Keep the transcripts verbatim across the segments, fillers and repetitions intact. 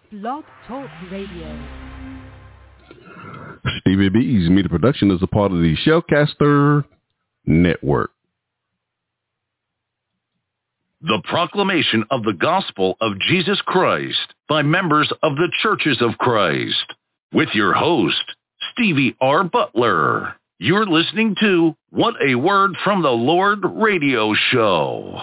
Blog Talk Radio. Stevie B's Media Production is a part of the Shellcaster Network. The proclamation of the gospel of Jesus Christ by members of the Churches of Christ. With your host, Stevie R. Butler. You're listening to What a Word from the Lord radio show.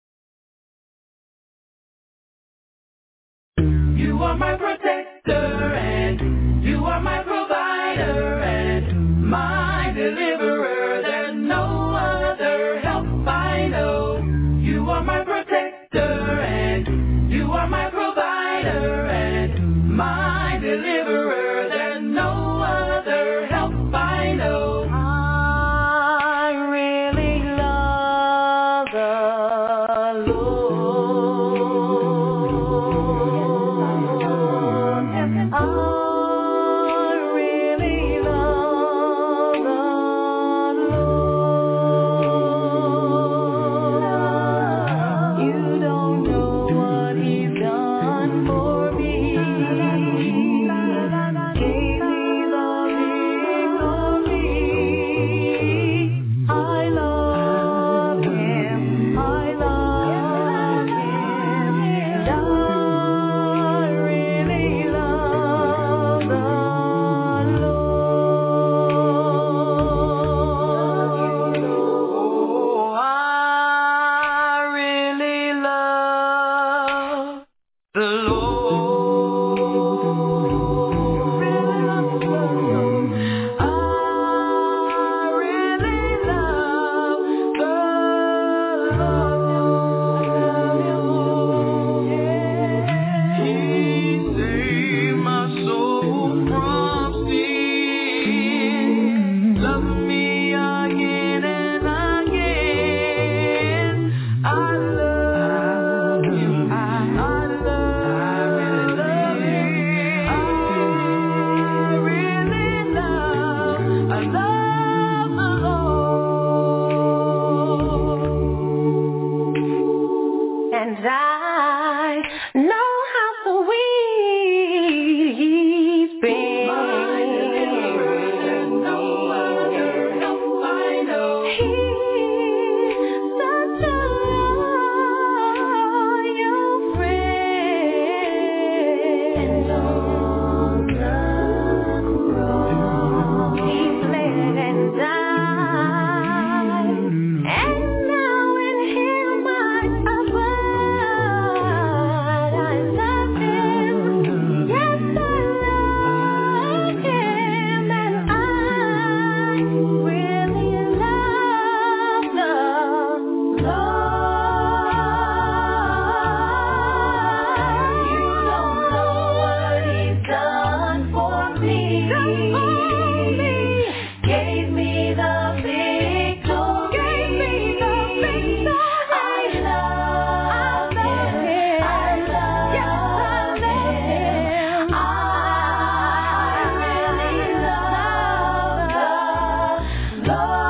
You are my protector and you are my provider and my deliverer. There's no other help I know. You are my protector and you are my provider and my deliverer. There's no other help I know. I really love the Lord. I really love the Lord. You don't know what He's done for me. Gave me the victory. I love Him. I love Him. And I really love the Lord. Oh, I really love the Lord. Really love the Lord. I really love the Lord. He saved my soul from sin. Loved me again and again. I love Him. I love Him. I really love, I love the Lord. And I know how sweet He's been. My deliverer, there's no other help I know. He's such a loyal friend. And on the cross, He bled and died. And now in Him I abide. I love Him. Yes, I love Him. And I really love the Lord. You don't know what He's done for me. Gave me the victory. Gave me the victory. I love Him. I love Him. I really love the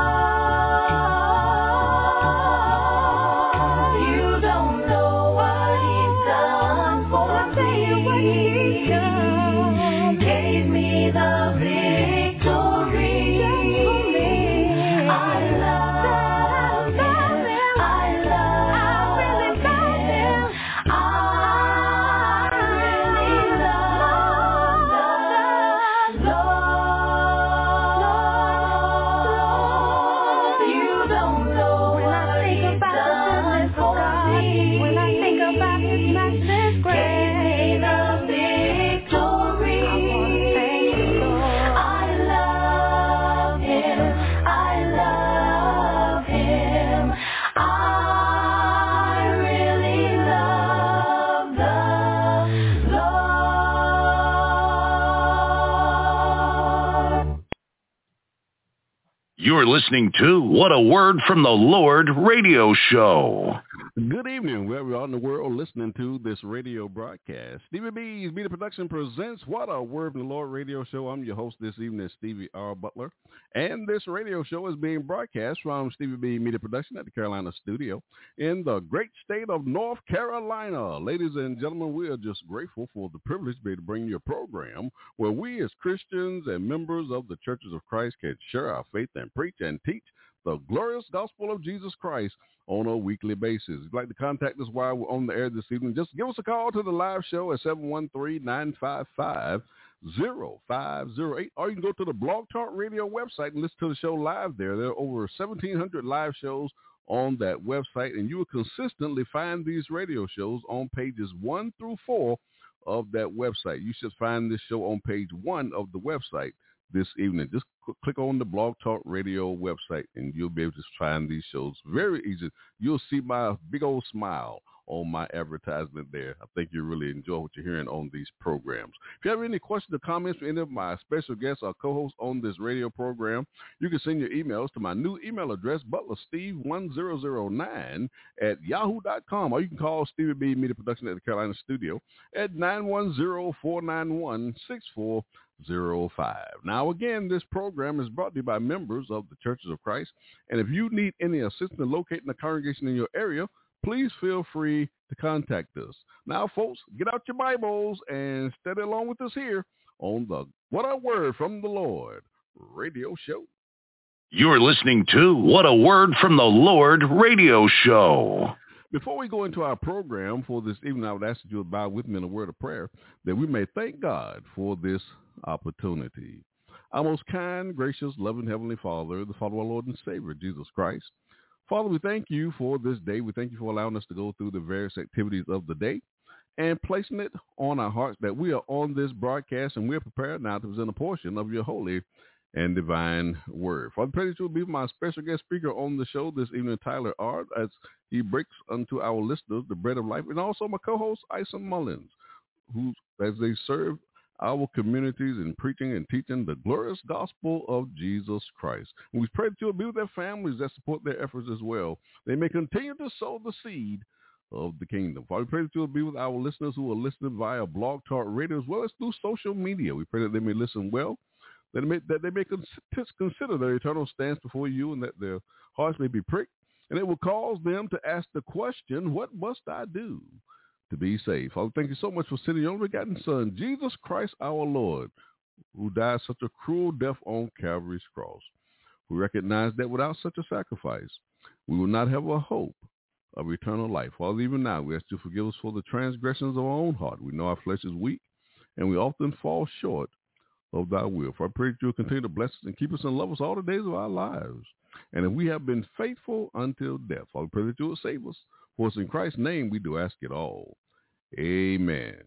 Lord. You don't know what He's done for me. Gave me the victory. I love Him. I love Him. I really love the Lord. You don't know what He's done for me. When I think about His matchless grace, gave me the victory. I love Him. I love Him. I really love the Lord. You're listening to What a Word from the Lord radio show. Good evening, wherever you are in the world listening to this radio broadcast. Stevie B's Media Production presents What a Word from the Lord radio show. I'm your host this evening, Stevie R. Butler. And this radio show is being broadcast from Stevie B Media Production at the Carolina studio in the great state of North Carolina. Ladies and gentlemen, we are just grateful for the privilege to be able to bring you a program where we as Christians and members of the Churches of Christ can share our faith and preach and teach the glorious gospel of Jesus Christ on a weekly basis. If you'd like to contact us while we're on the air this evening, just give us a call to the live show at seven one three, nine five five, zero five zero eight, or you can go to the Blog Talk Radio website and listen to the show live there. There are over seventeen hundred live shows on that website, and you will consistently find these radio shows on pages one through four of that website. You should find this show on page one of the website this evening. Just cl- click on the Blog Talk Radio website and you'll be able to find these shows very easy. You'll see my big old smile on my advertisement there. I think you really enjoy what you're hearing on these programs. If you have any questions or comments for any of my special guests or co-hosts on this radio program, you can send your emails to my new email address, butler steve one zero zero nine at yahoo dot com, or you can call Stevie B Media Production at the Carolina studio at nine one zero, four nine one, six four zero five. Now, again, this program is brought to you by members of the Churches of Christ, and if you need any assistance locating a congregation in your area, please feel free to contact us. Now, folks, get out your Bibles and study along with us here on the What a Word from the Lord radio show. You're listening to What a Word from the Lord radio show. Before we go into our program for this evening, I would ask that you would bow with me in a word of prayer that we may thank God for this opportunity. Our most kind, gracious, loving Heavenly Father, the Father of our Lord and Savior, Jesus Christ. Father, we thank you for this day. We thank you for allowing us to go through the various activities of the day and placing it on our hearts that we are on this broadcast and we're prepared now to present a portion of your holy and divine word. Father, pray that you will be my special guest speaker on the show this evening, Tyler Ard, as he breaks unto our listeners the bread of life, and also my co-host, Isa Mullins, who, as they serve our communities in preaching and teaching the glorious gospel of Jesus Christ. And we pray that you will be with their families that support their efforts as well. They may continue to sow the seed of the kingdom. Father, we pray that you will be with our listeners who are listening via Blog Talk Radio as well as through social media. We pray that they may listen well, that they may, that they may consider their eternal stance before you, and that their hearts may be pricked, and it will cause them to ask the question, what must I do to be saved? Father, thank you so much for sending your only begotten Son, Jesus Christ our Lord, who died such a cruel death on Calvary's cross. We recognize that without such a sacrifice, we will not have a hope of eternal life. Father, even now, we ask you to forgive us for the transgressions of our own heart. We know our flesh is weak, and we often fall short of thy will. For I pray that you will continue to bless us and keep us and love us all the days of our lives. And if we have been faithful until death, Father, pray that you will save us. For it's in Christ's name we do ask it all. Amen.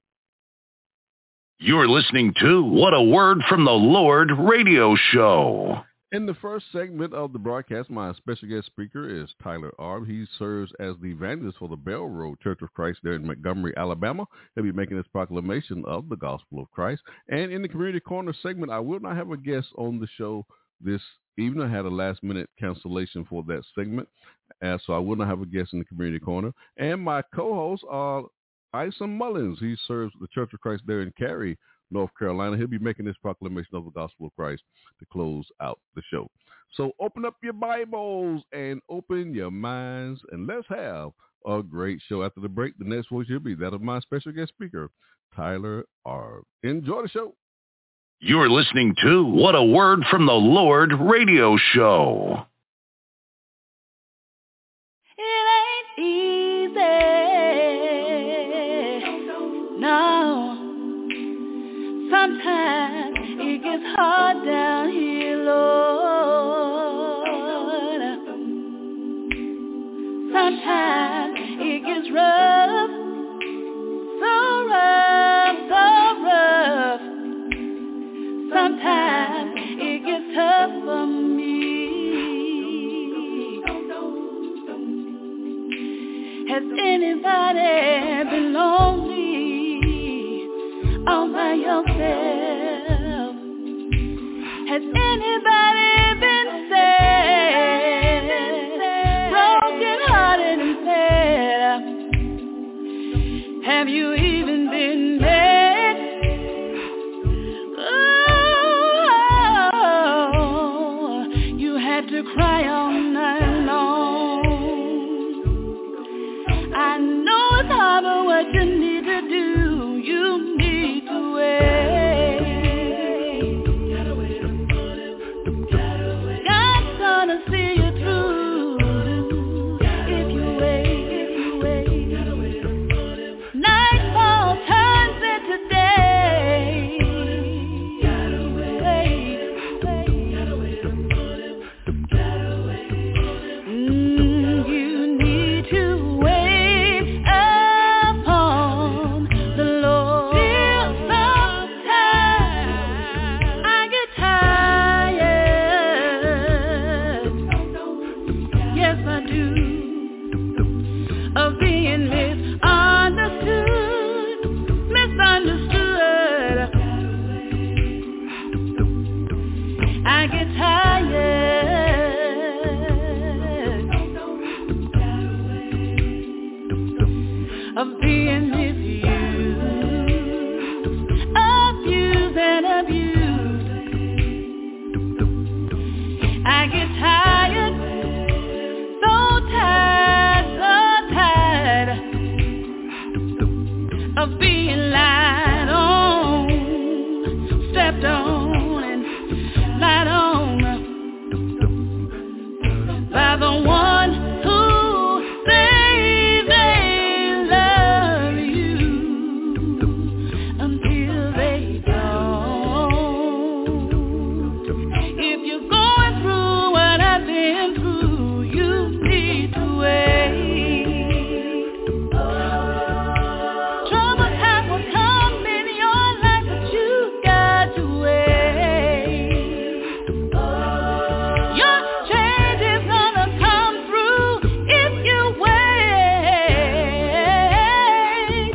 You're listening to What a Word from the Lord radio show. In the first segment of the broadcast, my special guest speaker is Tyler Ard. He serves as the evangelist for the Bell Road Church of Christ there in Montgomery, Alabama. He'll be making his proclamation of the gospel of Christ. And in the Community Corner segment, I will not have a guest on the show this evening. I had a last-minute cancellation for that segment, uh, so I will not have a guest in the Community Corner. And my co-host, uh, Isa Mullins. He serves the Church of Christ there in Cary, North Carolina. He'll be making this proclamation of the gospel of Christ to close out the show. So open up your Bibles and open your minds, and let's have a great show. After the break, the next voice will be that of my special guest speaker, Tyler Ard. Enjoy the show. You're listening to What a Word from the Lord radio show. It ain't easy, no. Sometimes it gets hard down here, Lord. Sometimes it gets rough, so rough, so rough. Sometimes it gets tough for me. Has anybody been lonely all by yourself? hadn't been met. Oh, you had to cry all night long. I know it's hard, but what you need to do, you need to wait. God's gonna see you through if you wait, if you wait. Nightfall turns into day. Wait, wait. Mm, you need to wait upon the Lord. Till sometimes I get tired. Yes, I do. Of being misunderstood, misunderstood. I get tired of being misused, abused and abused. I get tired, so tired, so tired of being lied on, stepped on and lied on by the one who say they love you until they don't. If you're going through what I've been through, you need to wait. Trouble time will come in your life, but you got to wait. Your change is gonna come through if you wait.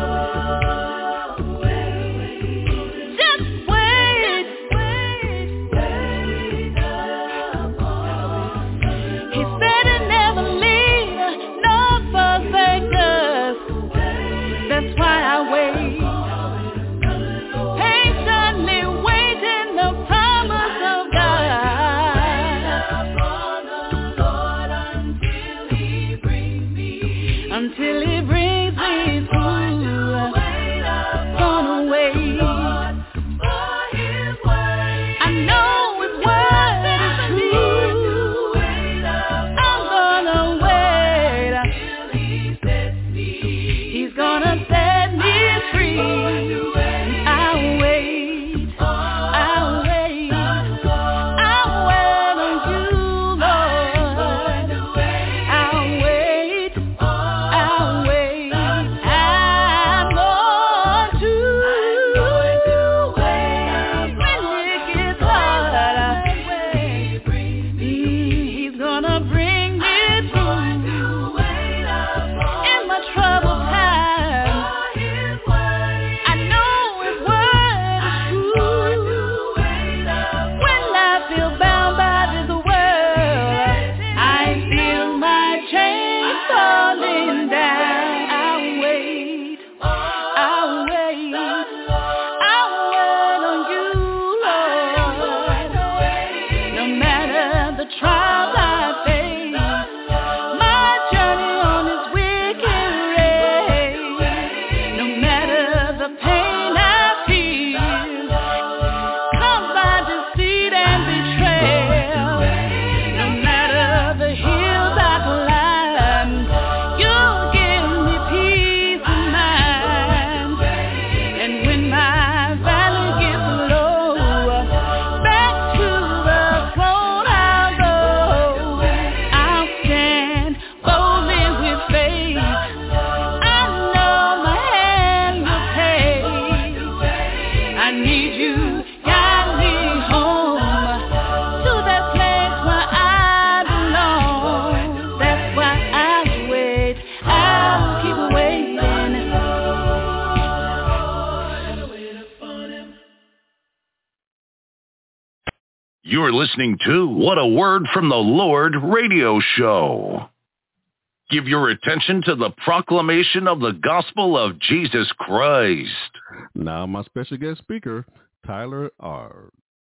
Just wait. He said he'd never leave nor forsake us. That's why I wait. Patiently waiting the promise of God. Until he brings me through. Gonna wait. I know his word is true. I'm gonna wait. He's gonna set me free. I'll wait. I'll wait. I'll wait on you, Lord. I'll wait. I'll wait. I'm going to wait. When it gets hard, he's gonna bring me through. In my troubled time, I know his word is true. When I feel bound by this world, I feel my chains falling down. I'll wait, I'll wait, I'll wait on you, Lord. No matter the trials I face, my journey on this wicked race. No matter the pain I feel, caused by deceit and betrayal. No matter the hills I climb, you'll give me peace of mind. And when my valley gets low, back to the throne I'll go. I'll stand boldly with faith. I know my hand will pay. I need you, guide me home to that place where I belong. That's why I'll wait. I'll keep waiting. You're listening to What a Word from the Lord radio show. Give your attention to the proclamation of the gospel of Jesus Christ. Now my special guest speaker, Tyler Ard.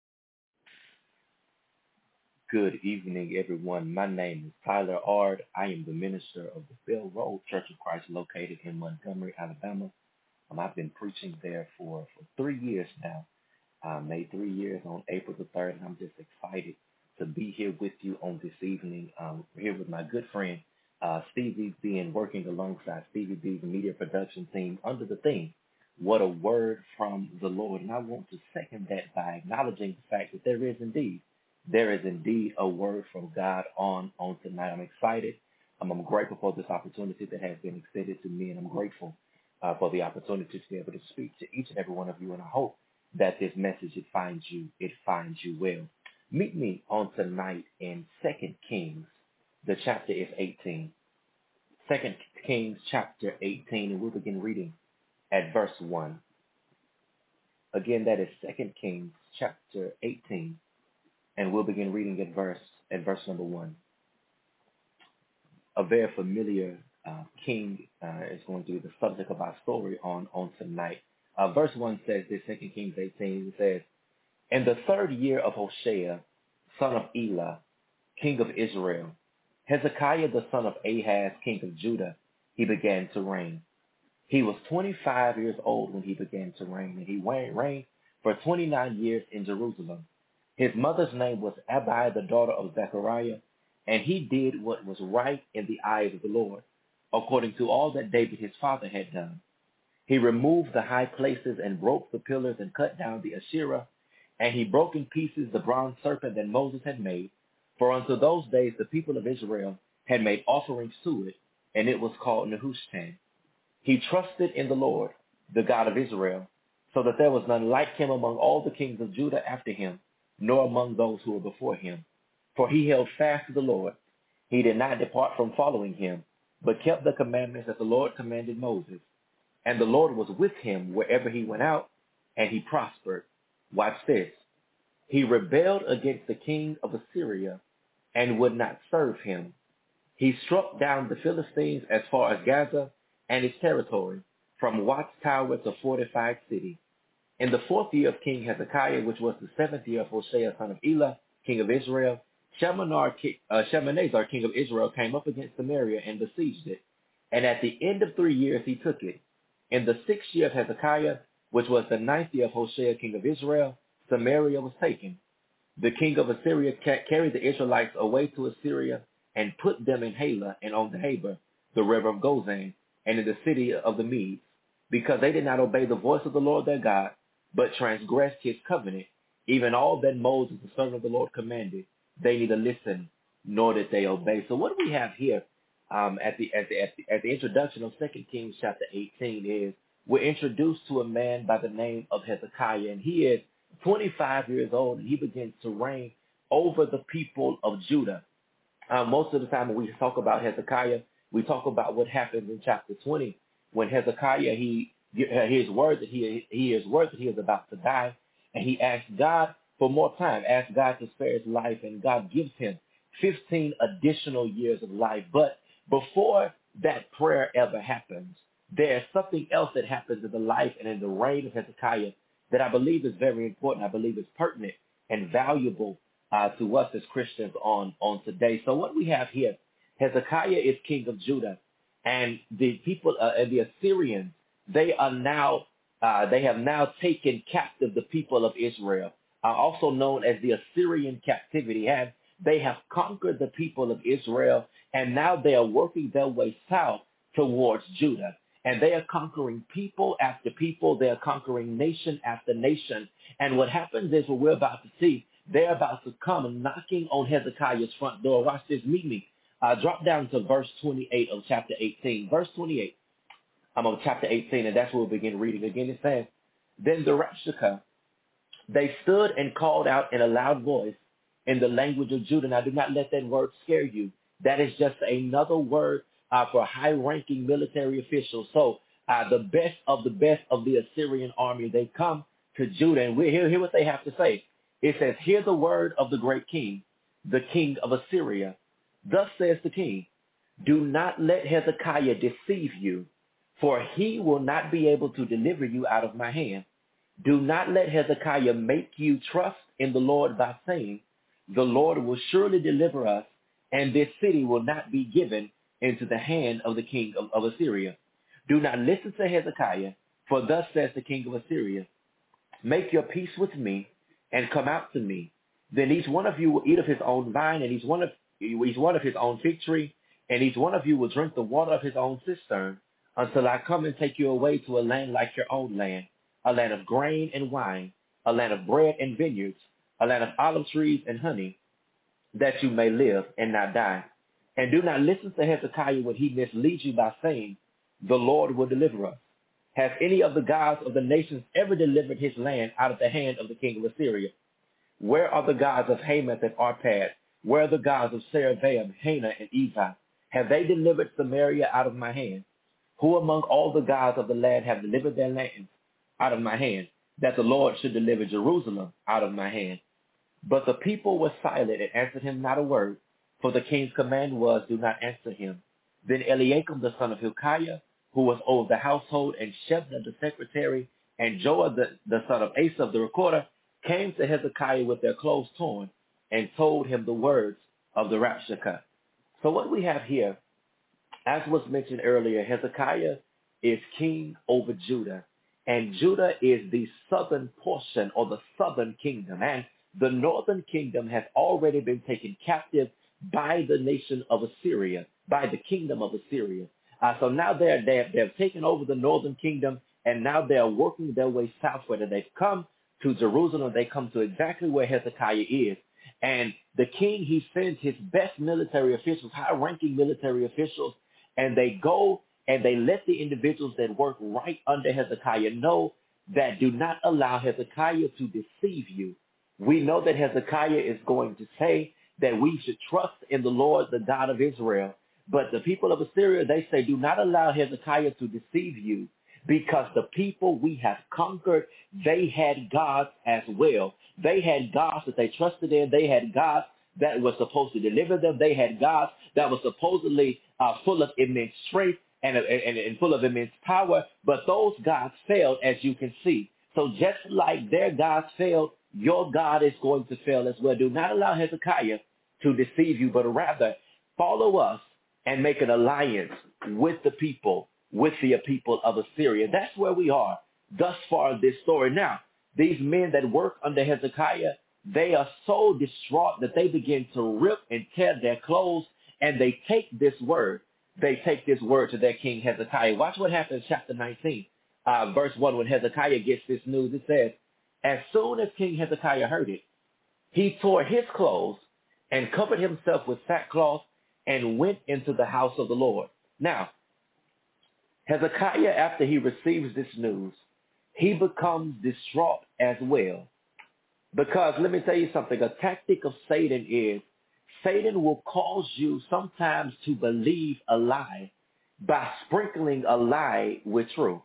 Good evening, everyone. My name is Tyler Ard. I am the minister of the Bell Road Church of Christ located in Montgomery, Alabama. Um, I've been preaching there for, for three years now. I made three years on April the third, and I'm just excited to be here with you on this evening. Um, here with my good friend, uh, Stevie B, and working alongside Stevie B's media production team under the theme, What a Word from the Lord. And I want to second that by acknowledging the fact that there is indeed There is indeed a word from God on, on tonight. I'm excited. Um, I'm grateful for this opportunity that has been extended to me, and I'm grateful uh, for the opportunity to be able to speak to each and every one of you. And I hope that this message, it finds you, it finds you well. Meet me on tonight in Second Kings. The chapter is eighteen. Second Kings chapter eighteen, and we'll begin reading at verse one. Again, that is Second Kings chapter eighteen. And we'll begin reading at verse at verse number one. A very familiar uh, king uh, is going to be the subject of our story on, on tonight. Uh, verse one says this, Second Kings eighteen, it says, In the third year of Hoshea, son of Elah, king of Israel, Hezekiah the son of Ahaz, king of Judah, he began to reign. He was twenty-five years old when he began to reign, and he reigned for twenty-nine years in Jerusalem. His mother's name was Abi, the daughter of Zechariah, and he did what was right in the eyes of the Lord, according to all that David his father had done. He removed the high places and broke the pillars and cut down the Asherah, and he broke in pieces the bronze serpent that Moses had made, for unto those days the people of Israel had made offerings to it, and it was called Nehushtan. He trusted in the Lord, the God of Israel, so that there was none like him among all the kings of Judah after him, nor among those who were before him. For he held fast to the Lord. He did not depart from following him, but kept the commandments that the Lord commanded Moses. And the Lord was with him wherever he went out, and he prospered. Watch this. He rebelled against the king of Assyria and would not serve him. He struck down the Philistines as far as Gaza and its territory, from watchtower to fortified city. In the fourth year of King Hezekiah, which was the seventh year of Hoshea, son of Elah, king of Israel, Shalmaneser, uh, Shalmaneser, king of Israel, came up against Samaria and besieged it. And at the end of three years he took it. In the sixth year of Hezekiah, which was the ninth year of Hoshea, king of Israel, Samaria was taken. The king of Assyria ca- carried the Israelites away to Assyria and put them in Halah and on the Haber, the river of Gozan, and in the city of the Medes, because they did not obey the voice of the Lord their God, but transgressed his covenant, even all that Moses, the servant of the Lord, commanded. They neither listened nor did they obey. So what we have here um, at, the, at, the, at, the, at the introduction of Second Kings chapter eighteen is we're introduced to a man by the name of Hezekiah, and he is twenty-five years old, and he begins to reign over the people of Judah. Uh, most of the time when we talk about Hezekiah, we talk about what happens in chapter twenty when Hezekiah, he hears word that he, he hears word that he is about to die, and he asks God for more time, asks God to spare his life, and God gives him fifteen additional years of life. But before that prayer ever happens, there's something else that happens in the life and in the reign of Hezekiah that I believe is very important. I believe is pertinent and valuable uh, to us as Christians on, on today. So what we have here, Hezekiah is king of Judah, and the people uh, and the Assyrians, they are now uh, they have now taken captive the people of Israel, uh, also known as the Assyrian captivity. Have they have conquered the people of Israel, and now they are working their way south towards Judah. And they are conquering people after people. They are conquering nation after nation. And what happens is what we're about to see, they're about to come and knocking on Hezekiah's front door. Watch this. Meet me. Uh, drop down to verse twenty-eight of chapter eighteen. Verse twenty-eight. I'm on chapter eighteen, and that's where we'll begin reading. Again, it says, Then the Rapshakeh, they stood and called out in a loud voice in the language of Judah. Now, do not let that word scare you. That is just another word uh, for high-ranking military officials. So uh, the best of the best of the Assyrian army, they come to Judah, and we hear, hear what they have to say. It says, Hear the word of the great king, the king of Assyria. Thus says the king, Do not let Hezekiah deceive you, for he will not be able to deliver you out of my hand. Do not let Hezekiah make you trust in the Lord by saying, the Lord will surely deliver us, and this city will not be given into the hand of the king of, of Assyria. Do not listen to Hezekiah, for thus says the king of Assyria, make your peace with me and come out to me. Then each one of you will eat of his own vine, and each one of each one of his own fig tree, and each one of you will drink the water of his own cistern, until I come and take you away to a land like your own land, a land of grain and wine, a land of bread and vineyards, a land of olive trees and honey, that you may live and not die. And do not listen to Hezekiah when he misleads you by saying, the Lord will deliver us. Has any of the gods of the nations ever delivered his land out of the hand of the king of Assyria? Where are the gods of Hamath and Arpad? Where are the gods of Sarabaim, Hena, and Evi? Have they delivered Samaria out of my hand? Who among all the gods of the land have delivered their lands out of my hand, that the Lord should deliver Jerusalem out of my hand? But the people were silent and answered him not a word, for the king's command was, do not answer him. Then Eliakim the son of Hilkiah, who was over the household, and Shebna the secretary, and Joah the, the son of Asaph the recorder, came to Hezekiah with their clothes torn, and told him the words of the Rapshakeh. So what we have here, as was mentioned earlier, Hezekiah is king over Judah, and Judah is the southern portion or the southern kingdom, and the northern kingdom has already been taken captive by the nation of Assyria, by the kingdom of Assyria. Uh, so now they're, they're, they've taken over the northern kingdom, and now they're working their way southward, and they've come to Jerusalem. They come to exactly where Hezekiah is. And the king, he sends his best military officials, high-ranking military officials, and they go and they let the individuals that work right under Hezekiah know that do not allow Hezekiah to deceive you. We know that Hezekiah is going to say that we should trust in the Lord, the God of Israel. But the people of Assyria, they say, do not allow Hezekiah to deceive you, because the people we have conquered, they had gods as well. They had gods that they trusted in. They had gods that were supposed to deliver them. They had gods that were supposedly uh, full of immense strength and, and, and full of immense power. But those gods failed, as you can see. So just like their gods failed, your God is going to fail as well. Do not allow Hezekiah to deceive you, but rather follow us and make an alliance with the people, with the people of Assyria. That's where we are thus far in this story. Now, these men that work under Hezekiah, they are so distraught that they begin to rip and tear their clothes, and they take this word. They take this word to their king Hezekiah. Watch what happens in chapter nineteen, uh, verse one, when Hezekiah gets this news. It says, as soon as King Hezekiah heard it, he tore his clothes and covered himself with sackcloth and went into the house of the Lord. Now, Hezekiah, after he receives this news, he becomes distraught as well. Because let me tell you something, a tactic of Satan is Satan will cause you sometimes to believe a lie by sprinkling a lie with truth.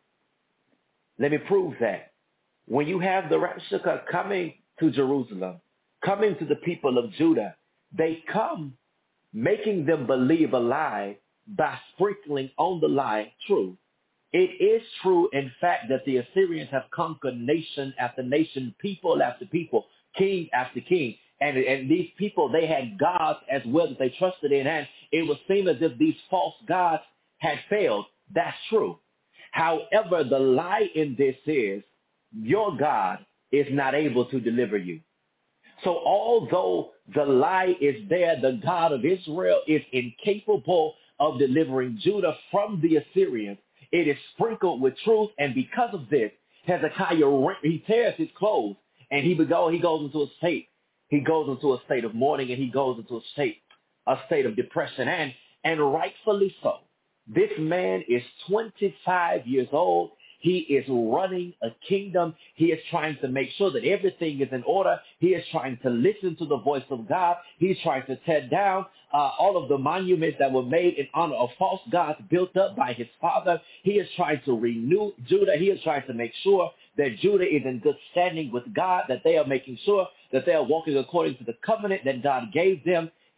Let me prove that. When you have the Rapshakeh coming to Jerusalem, coming to the people of Judah, they come making them believe a lie by sprinkling on the lie truth. It is true, in fact, that the Assyrians have conquered nation after nation, people after people, king after king. And, and these people, they had gods as well that they trusted in. And it would seem as if these false gods had failed. That's true. However, the lie in this is your God is not able to deliver you. So although the lie is there, the God of Israel is incapable of delivering Judah from the Assyrians. It is sprinkled with truth, and because of this, Hezekiah, he tears his clothes, and he go, he goes into a state. He goes into a state of mourning, and he goes into a state, a state of depression, and and rightfully so. This man is twenty-five years old. He is running a kingdom. He is trying to make sure that everything is in order. He is trying to listen to the voice of God. He's trying to tear down uh, all of the monuments that were made in honor of false gods built up by his father. He is trying to renew Judah. He is trying to make sure that Judah is in good standing with God, that they are making sure that they are walking according to the covenant that God gave them.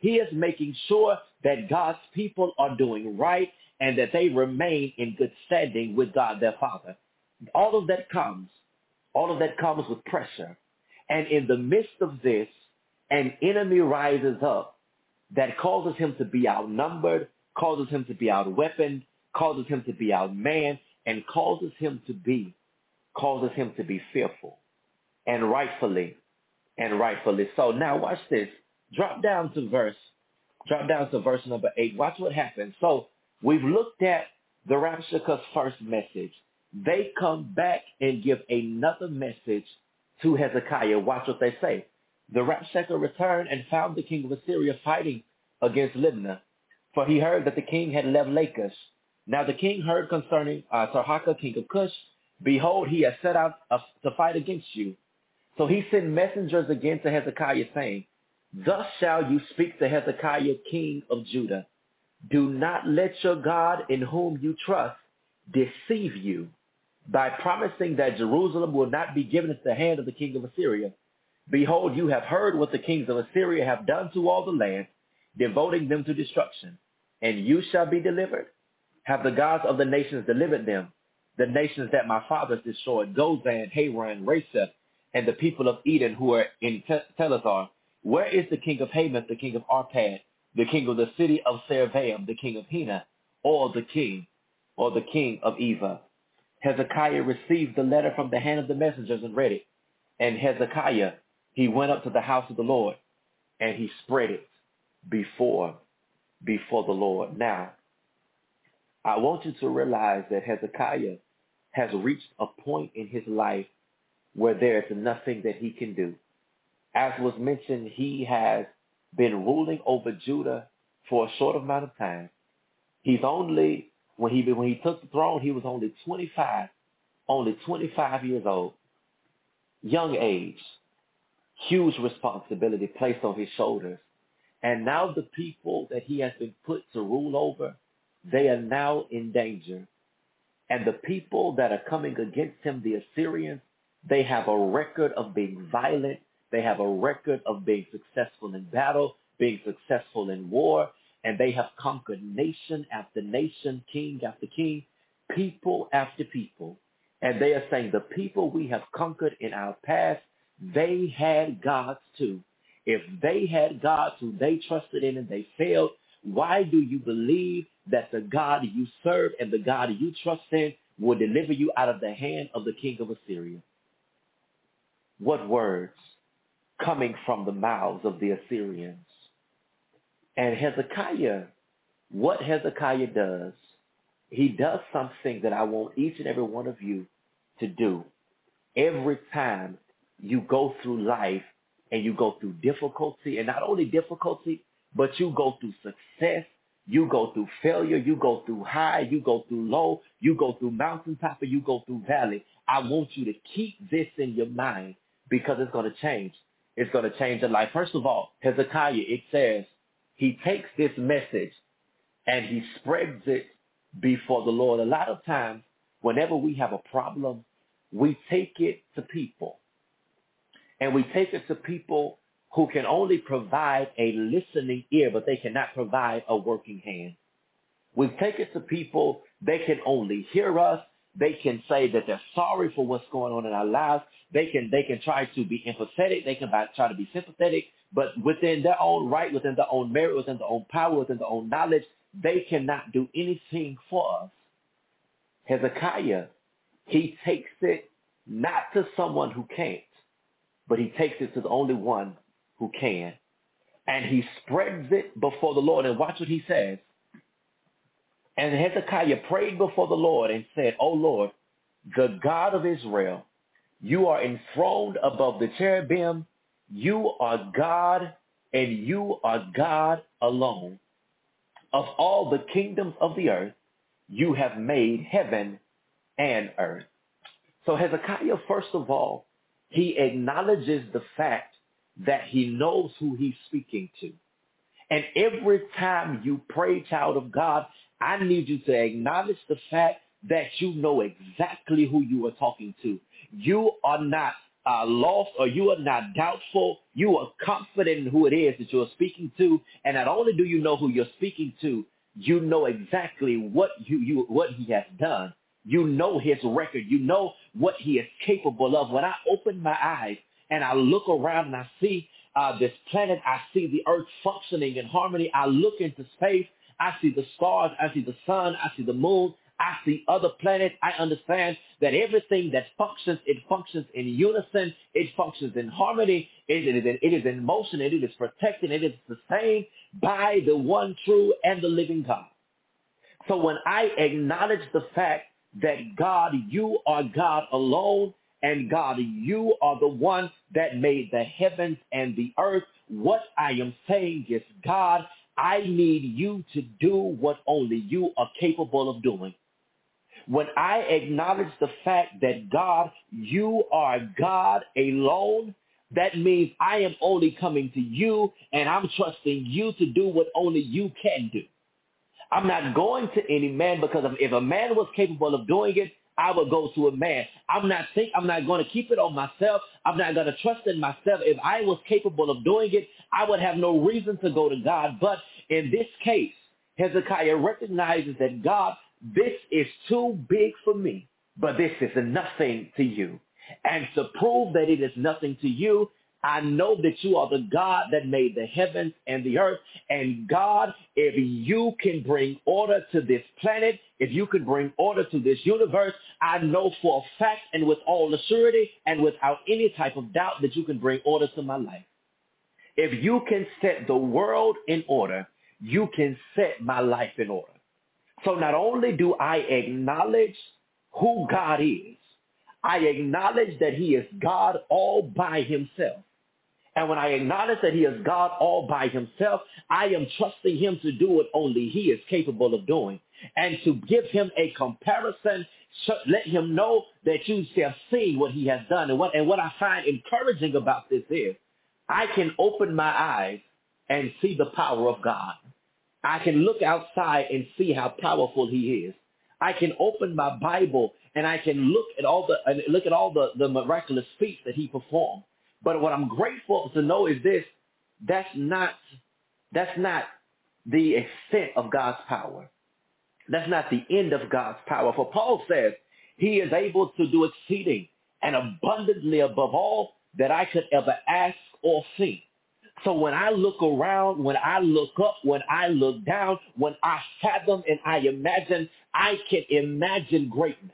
He is making sure that God's people are doing right and that they remain in good standing with God their Father. All of that comes, all of that comes with pressure. And in the midst of this, an enemy rises up that causes him to be outnumbered, causes him to be outweaponed, causes him to be outmanned, and causes him to be, causes him to be fearful. And rightfully, and rightfully so. Now watch this. Drop down to verse, drop down to verse number eight. Watch what happens. So we've looked at the Rabshakeh's first message. They come back and give another message to Hezekiah. Watch what they say. The Rabshakeh returned and found the king of Assyria fighting against Libnah, for he heard that the king had left Lachish. Now the king heard concerning uh, Tirhakah, king of Cush. Behold, he has set out uh, to fight against you. So he sent messengers again to Hezekiah, saying, Thus shall you speak to Hezekiah, king of Judah. Do not let your God in whom you trust deceive you by promising that Jerusalem will not be given into the hand of the king of Assyria. Behold, you have heard what the kings of Assyria have done to all the land, devoting them to destruction. And you shall be delivered. Have the gods of the nations delivered them, the nations that my fathers destroyed, Gozan, Haran, Reseph, and the people of Eden who are in Telazar? Where is the king of Hamath, the king of Arpad, the king of the city of Servaim, the king of Hena, or the king, or the king of Eva? Hezekiah received the letter from the hand of the messengers and read it. And Hezekiah, he went up to the house of the Lord, and he spread it before, before the Lord. Now, I want you to realize that Hezekiah has reached a point in his life where there is nothing that he can do. As was mentioned, he has been ruling over Judah for a short amount of time. He's only, when he, when he took the throne, he was only twenty-five, only twenty-five years old. Young age, huge responsibility placed on his shoulders. And now the people that he has been put to rule over, they are now in danger. And the people that are coming against him, the Assyrians, they have a record of being violent. They have a record of being successful in battle, being successful in war, and they have conquered nation after nation, king after king, people after people. And they are saying the people we have conquered in our past, they had gods too. If they had gods who they trusted in and they failed, why do you believe that the God you serve and the God you trust in will deliver you out of the hand of the king of Assyria? What words coming from the mouths of the Assyrians. And Hezekiah, what Hezekiah does, he does something that I want each and every one of you to do. Every time you go through life and you go through difficulty, and not only difficulty, but you go through success, you go through failure, you go through high, you go through low, you go through mountaintop, or you go through valley. I want you to keep this in your mind because it's going to change. It's going to change your life. First of all, Hezekiah, it says, he takes this message and he spreads it before the Lord. A lot of times, whenever we have a problem, we take it to people. And we take it to people who can only provide a listening ear, but they cannot provide a working hand. We take it to people, they can only hear us. They can say that they're sorry for what's going on in our lives. They can they can try to be empathetic. They can try to be sympathetic. But within their own right, within their own merit, within their own power, within their own knowledge, they cannot do anything for us. Hezekiah, he takes it not to someone who can't, but he takes it to the only one who can. And he spreads it before the Lord. And watch what he says. And Hezekiah prayed before the Lord and said, O Lord, the God of Israel, you are enthroned above the cherubim. You are God, and you are God alone. Of all the kingdoms of the earth, you have made heaven and earth. So Hezekiah, first of all, he acknowledges the fact that he knows who he's speaking to. And every time you pray, child of God, I need you to acknowledge the fact that you know exactly who you are talking to. You are not uh, lost or you are not doubtful. You are confident in who it is that you're speaking to. And not only do you know who you're speaking to, you know exactly what you, you what he has done. You know his record. You know what he is capable of. When I open my eyes and I look around and I see uh, this planet, I see the earth functioning in harmony. I look into space. I see the stars. I see the sun. I see the moon. I see other planets. I understand that everything that functions, it functions in unison. It functions in harmony. It is in, it is in motion. And it is protected. It is sustained by the one true and the living God. So when I acknowledge the fact that God, you are God alone, and God, you are the one that made the heavens and the earth, what I am saying is, God, I need you to do what only you are capable of doing. When I acknowledge the fact that, God, you are God alone, that means I am only coming to you and I'm trusting you to do what only you can do. I'm not going to any man because if a man was capable of doing it, I would go to a man. I'm not think I'm not going to keep it on myself. I'm not going to trust in myself. If I was capable of doing it, I would have no reason to go to God. But in this case, Hezekiah recognizes that, God, this is too big for me, but this is nothing to you. And to prove that it is nothing to you, I know that you are the God that made the heavens and the earth. And God, if you can bring order to this planet, if you can bring order to this universe, I know for a fact and with all assurity and without any type of doubt that you can bring order to my life. If you can set the world in order, you can set my life in order. So not only do I acknowledge who God is, I acknowledge that he is God all by himself. And when I acknowledge that he is God all by himself, I am trusting him to do what only he is capable of doing. And to give him a comparison, let him know that you have seen what he has done. And what, and what I find encouraging about this is I can open my eyes and see the power of God. I can look outside and see how powerful he is. I can open my Bible and I can look at all the and look at all the, the miraculous feats that he performed. But what I'm grateful to know is this: that's not that's not the extent of God's power. That's not the end of God's power. For Paul says he is able to do exceeding and abundantly above all that I could ever ask or think. So when I look around, when I look up, when I look down, when I fathom and I imagine, I can imagine greatness.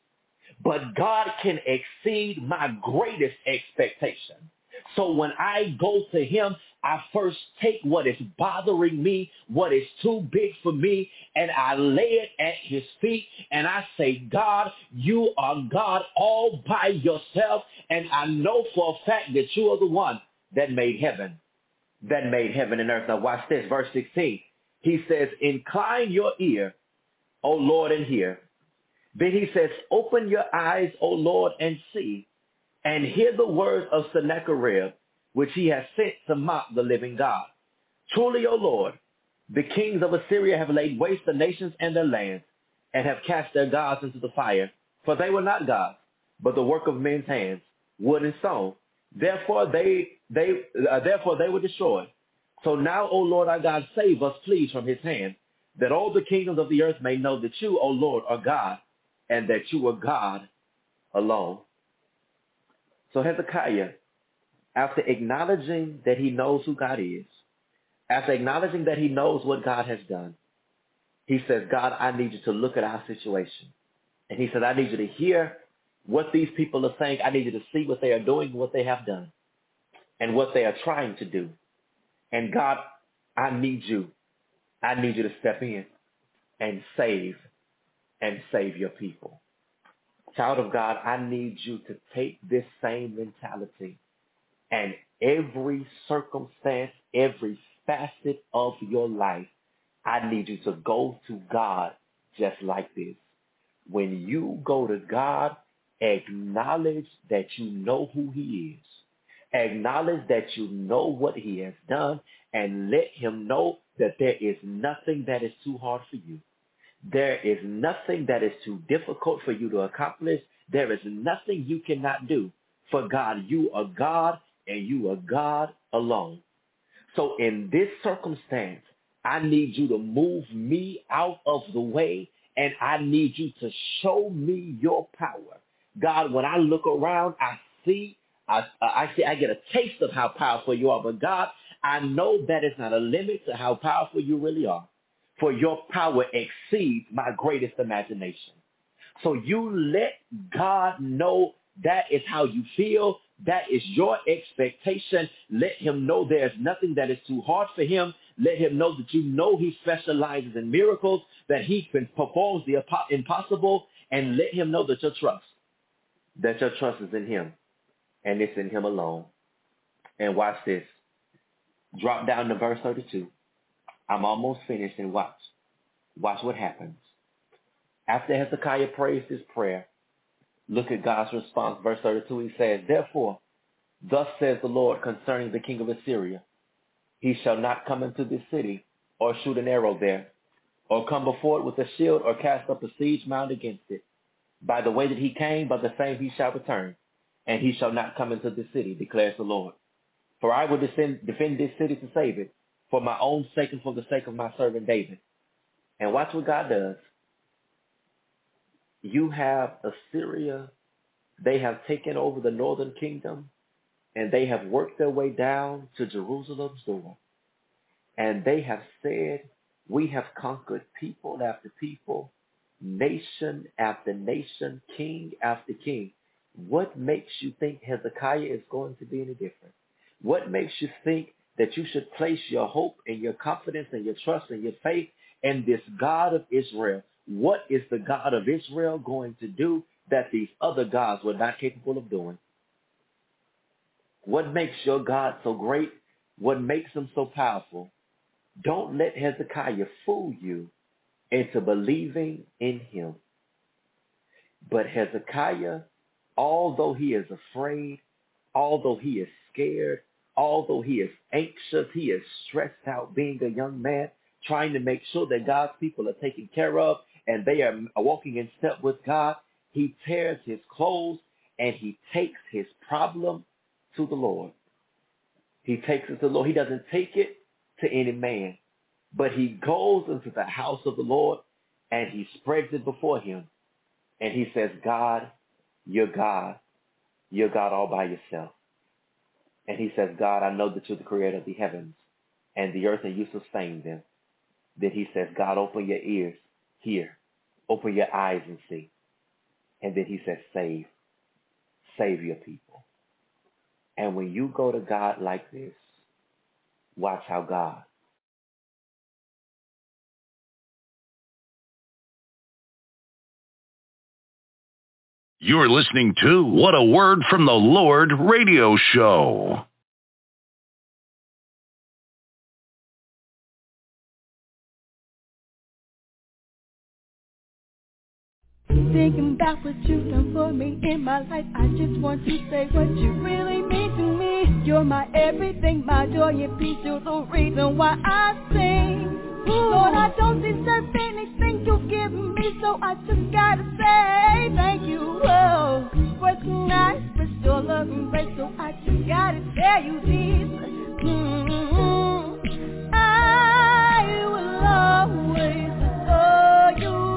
But God can exceed my greatest expectation. So when I go to him, I first take what is bothering me, what is too big for me, and I lay it at his feet, and I say, God, you are God all by yourself, and I know for a fact that you are the one that made heaven, that made heaven and earth. Now watch this, verse sixteen. He says, incline your ear, O Lord, and hear. Then he says, open your eyes, O Lord, and see, and hear the words of Sennacherib, which he has sent to mock the living God. Truly, O Lord, the kings of Assyria have laid waste the nations and their lands, and have cast their gods into the fire. For they were not gods, but the work of men's hands, wood and stone. Therefore they they uh, therefore they were destroyed. So now, O Lord our God, save us, please, from his hand, that all the kingdoms of the earth may know that you, O Lord, are God, and that you are God alone. So Hezekiah, after acknowledging that he knows who God is, after acknowledging that he knows what God has done, he says, God, I need you to look at our situation. And he said, I need you to hear what these people are saying. I need you to see what they are doing, what they have done, and what they are trying to do. And God, I need you. I need you to step in and save and save your people. Child of God, I need you to take this same mentality and every circumstance, every facet of your life, I need you to go to God just like this. When you go to God, acknowledge that you know who he is. Acknowledge that you know what he has done, and let him know that there is nothing that is too hard for you. There is nothing that is too difficult for you to accomplish. There is nothing you cannot do. For God, you are God and you are God alone. So in this circumstance, I need you to move me out of the way, and I need you to show me your power. God, when I look around, I see, I, I see, I get a taste of how powerful you are. But God, I know that is not a limit to how powerful you really are. For your power exceeds my greatest imagination. So you let God know that is how you feel. That is your expectation. Let him know there's nothing that is too hard for him. Let him know that you know he specializes in miracles, that he can perform the impossible, and let him know that your trust, that your trust is in him, and it's in him alone. And watch this. Drop down to verse thirty-two. I'm almost finished, and watch. Watch what happens. After Hezekiah prays this prayer, look at God's response. Verse thirty-two, he says, therefore, thus says the Lord concerning the king of Assyria, he shall not come into this city or shoot an arrow there, or come before it with a shield or cast up a siege mound against it. By the way that he came, by the same he shall return, and he shall not come into this city, declares the Lord. For I will defend, defend this city to save it, for my own sake and for the sake of my servant David. And watch what God does. You have Assyria. They have taken over the northern kingdom, and they have worked their way down to Jerusalem's door. And they have said, we have conquered people after people, nation after nation, king after king. What makes you think Hezekiah is going to be any different? What makes you think that you should place your hope and your confidence and your trust and your faith in this God of Israel? What is the God of Israel going to do that these other gods were not capable of doing? What makes your God so great? What makes him so powerful? Don't let Hezekiah fool you into believing in him. But Hezekiah, although he is afraid, although he is scared, although he is anxious, he is stressed out being a young man, trying to make sure that God's people are taken care of and they are walking in step with God, he tears his clothes and he takes his problem to the Lord. He takes it to the Lord. He doesn't take it to any man, but he goes into the house of the Lord and he spreads it before him. And he says, God, you're God. You're God all by yourself. And he says, God, I know that you're the creator of the heavens and the earth, and you sustain them. Then he says, God, open your ears, hear. Open your eyes and see. And then he says, save. Save your people. And when you go to God like this, watch how God. You're listening to What a Word from the Lord radio show. Thinking about what you've done for me in my life, I just want to say what you really mean to me. You're my everything, my joy and peace. You're the reason why I sing. Lord, I don't deserve anything you've given me, so I just gotta say thank you. Oh, what's nice, but your love and grace, so I just gotta tell you this. Mm-hmm. I will always adore you.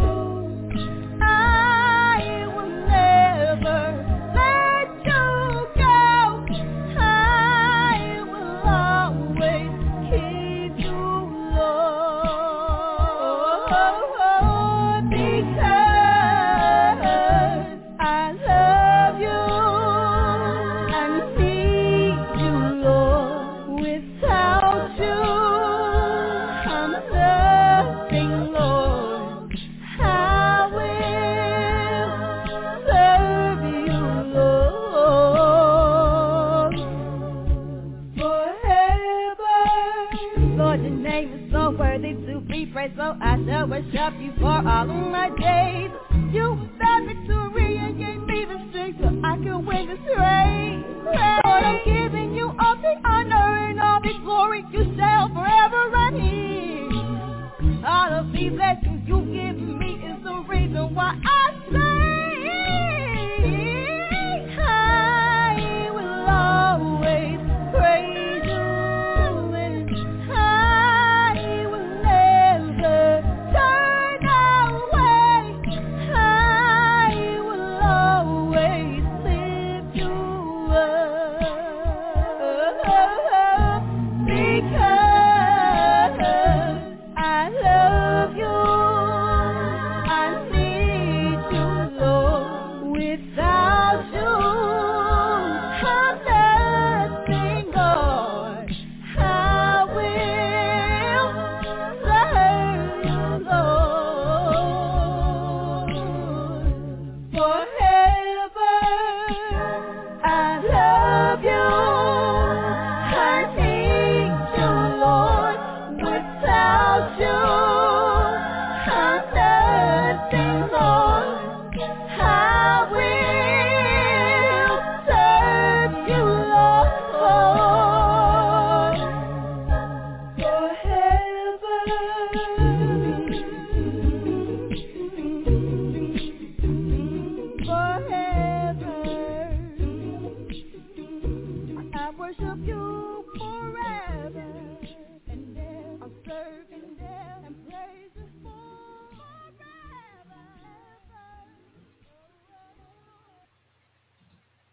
So I shall worship you for all of my days. You that victory and gave me the strength so I can win this race. Lord, I'm giving you all the honor and all the glory. You shall forever run here. All of these blessings you give me is the reason why I say,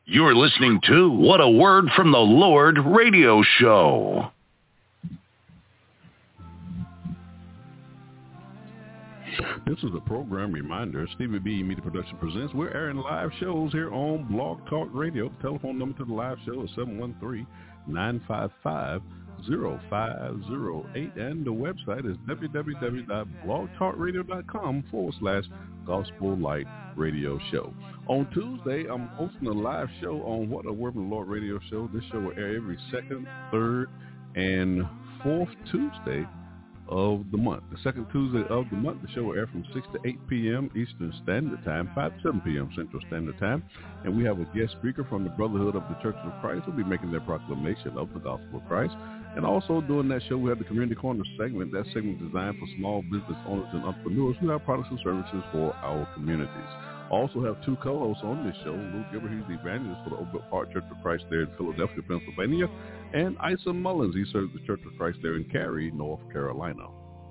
You're listening to What a Word from the Lord radio show. This is a program reminder. Stevie B Media Production presents. We're airing live shows here on Blog Talk Radio. The telephone number to the live show is seven one three, nine five five, zero five zero eight, and the website is www.blogtalkradio.com forward slash Gospel Light Radio Show. On Tuesday, I'm hosting a live show on What a Word from the Lord radio show. This show will air every second, third, and fourth Tuesday of the month. The second Tuesday of the month, the show will air from six to eight p.m. Eastern Standard Time, five to seven p.m. Central Standard Time. And we have a guest speaker from the Brotherhood of the Church of Christ who will be making their proclamation of the gospel of Christ. And also during that show, we have the Community Corner segment. That segment is designed for small business owners and entrepreneurs who have products and services for our communities. Also have two co-hosts on this show. Lou Gilbert, he's the evangelist for the Oak Brook Park Church of Christ there in Philadelphia, Pennsylvania. And Isa Mullins, he serves the Church of Christ there in Cary, North Carolina.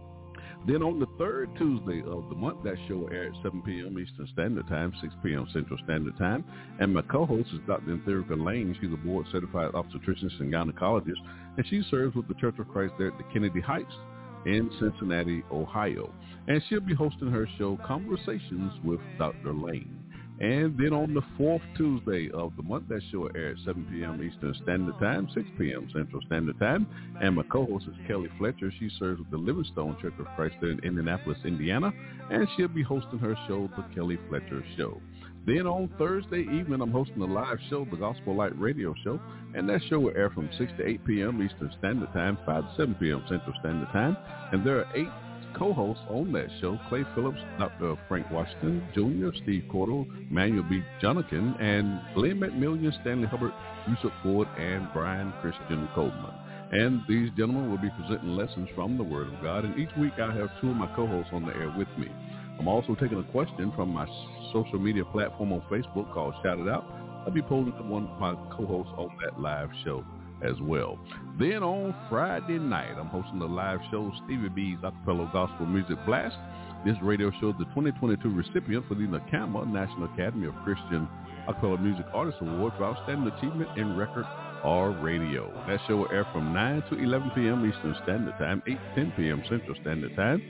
Then on the third Tuesday of the month, that show will air at seven p.m. Eastern Standard Time, six p.m. Central Standard Time. And my co-host is Doctor Etherica Lane. She's a board-certified obstetrician and gynecologist, and she serves with the Church of Christ there at the Kennedy Heights in Cincinnati, Ohio. And she'll be hosting her show, Conversations with Doctor Lane. And then on the fourth Tuesday of the month, that show will air at seven p.m. Eastern Standard Time, six p.m. Central Standard Time. And my co-host is Kelly Fletcher. She serves with the Livingstone Church of Christ there in Indianapolis, Indiana. And she'll be hosting her show, The Kelly Fletcher Show. Then on Thursday evening, I'm hosting a live show, the Gospel Light Radio Show. And that show will air from six to eight p.m. Eastern Standard Time, five to seven p.m. Central Standard Time. And there are eight co-hosts on that show: Clay Phillips, Doctor Frank Washington Junior, Steve Cordell, Manuel B. Jonathan, and Glenn McMillian, Stanley Hubbard, Yusuf Ford, and Brian Christian Coleman. And these gentlemen will be presenting lessons from the Word of God. And each week I have two of my co-hosts on the air with me. I'm also taking a question from my social media platform on Facebook called Shout It Out. I'll be posing to one of my co-hosts on that live show as well. Then on Friday night, I'm hosting the live show, Stevie B's Acapella Gospel Music Blast. This radio show is the twenty twenty-two recipient for the NACAMA, National Academy of Christian Acapella Music Artists Award for Outstanding Achievement in Record or Radio. That show will air from nine to eleven p.m. Eastern Standard Time, eight to ten p.m. Central Standard Time.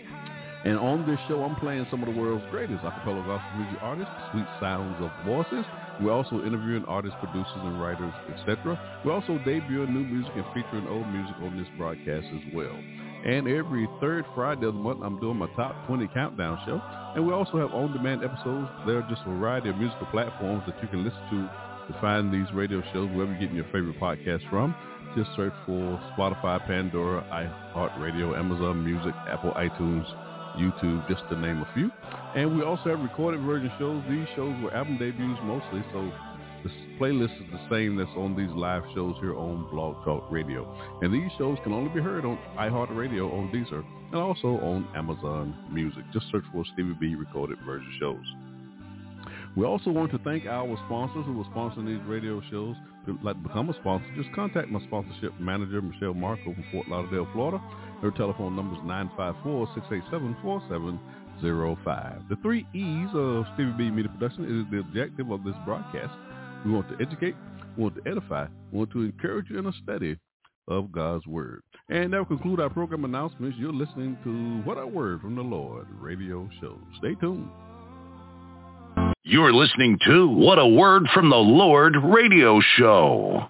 And on this show, I'm playing some of the world's greatest acapella gospel music artists, sweet sounds of voices. We're also interviewing artists, producers, and writers, et cetera. We're also debuting new music and featuring old music on this broadcast as well. And every third Friday of the month, I'm doing my Top twenty Countdown show. And we also have on-demand episodes. There are just a variety of musical platforms that you can listen to to find these radio shows, wherever you're getting your favorite podcast from. Just search for Spotify, Pandora, iHeartRadio, Amazon Music, Apple iTunes, YouTube, just to name a few. And we also have recorded version shows. These shows were album debuts mostly, so the playlist is the same that's on these live shows here on Blog Talk Radio. And these shows can only be heard on iHeartRadio, on Deezer, and also on Amazon Music. Just search for Stevie B recorded version shows. We also want to thank our sponsors who are sponsoring these radio shows. If you'd like to become a sponsor, just contact my sponsorship manager, Michelle Marco from Fort Lauderdale, Florida. Her telephone number is nine five four, six eight seven, four seven zero five. The three E's of Stevie B Media Production is the objective of this broadcast. We want to educate, we want to edify, we want to encourage you in a study of God's Word. And that will conclude our program announcements. You're listening to What a Word from the Lord radio show. Stay tuned. You're listening to What a Word from the Lord radio show.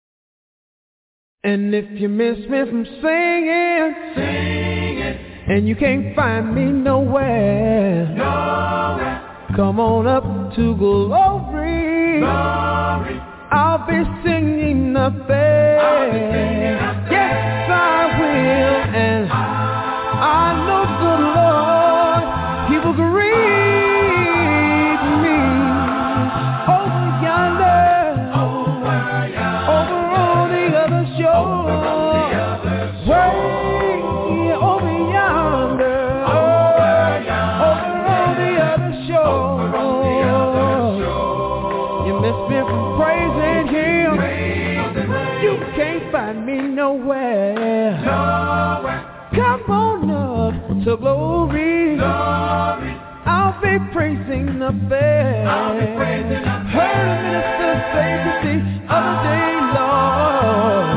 And if you miss me from singing, singing, and you can't find me nowhere, nowhere, come on up to glory, glory. I'll be singing up there. I'll be singing up there. Yes, I will, and I, I know the Lord, He will greet me over yonder, over yonder, over on the other shore, over on the other shore, way over yonder, over yonder, over on the other shore, over on the other shore. You miss me from praising Him, praising you can't find me nowhere, nowhere. Come on up to glory, glory. I'll be praising up there. I'll be praising up there. Heard a minister the other day, Lord.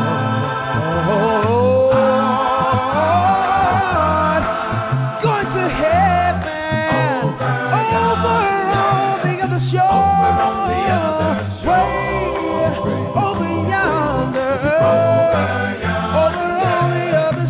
Going to heaven, over on the other shore, way over yonder, over on the other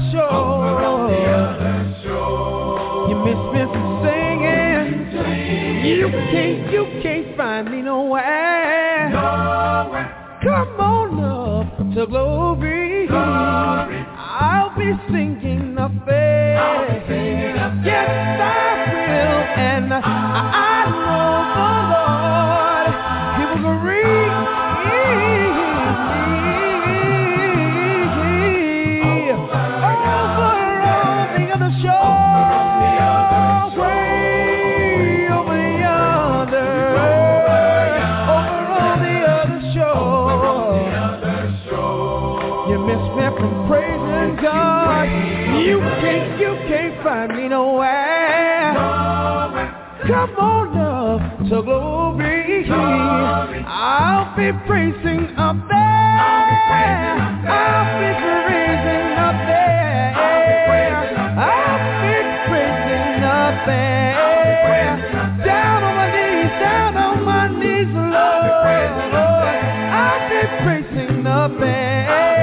shore. You miss me singing, you can't, you can't find me nowhere. Come on up to glory. I'll be singing up there. Yes, I will. And I, I know the Lord, He will reach me over on the other shore, way over yonder, over on the other shore. You miss me from praising God. You can't, you can't find me nowhere. Come on up to glory. I'll be praising up there. I'll be praising up there. I'll be praising up there. Down on my knees, down on my knees, Lord. I'll be praising up there.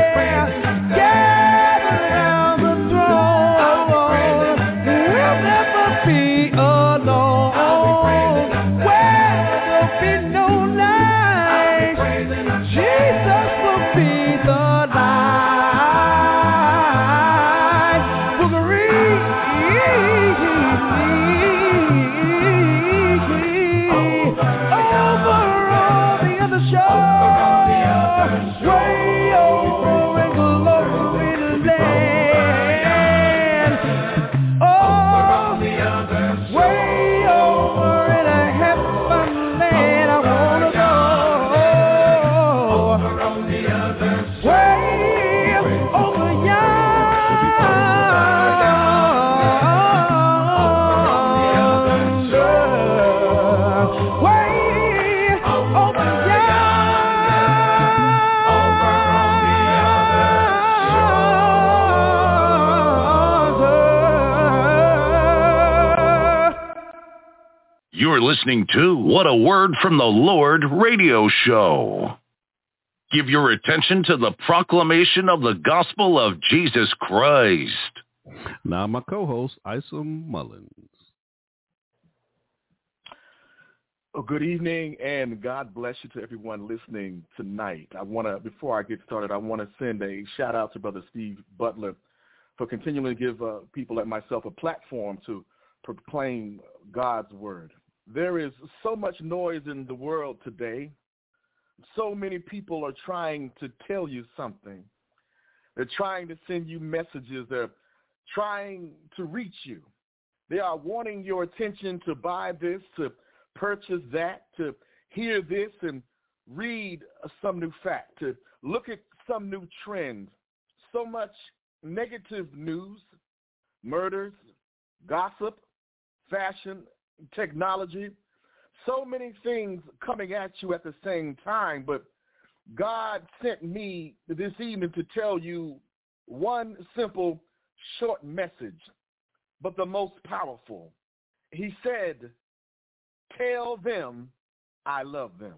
You're listening to What a Word from the Lord radio show. Give your attention to the proclamation of the gospel of Jesus Christ. Now my co-host, Isom Mullins. Well, good evening, and God bless you to everyone listening tonight. I want to, before I get started, I want to send a shout-out to Brother Steve Butler for continuing to give uh, people like myself a platform to proclaim God's word. There is so much noise in the world today. So many people are trying to tell you something. They're trying to send you messages. They're trying to reach you. They are wanting your attention to buy this, to purchase that, to hear this and read some new fact, to look at some new trend. So much negative news, murders, gossip, fashion, technology, so many things coming at you at the same time. But God sent me this evening to tell you one simple, short message, but the most powerful. He said, tell them I love them.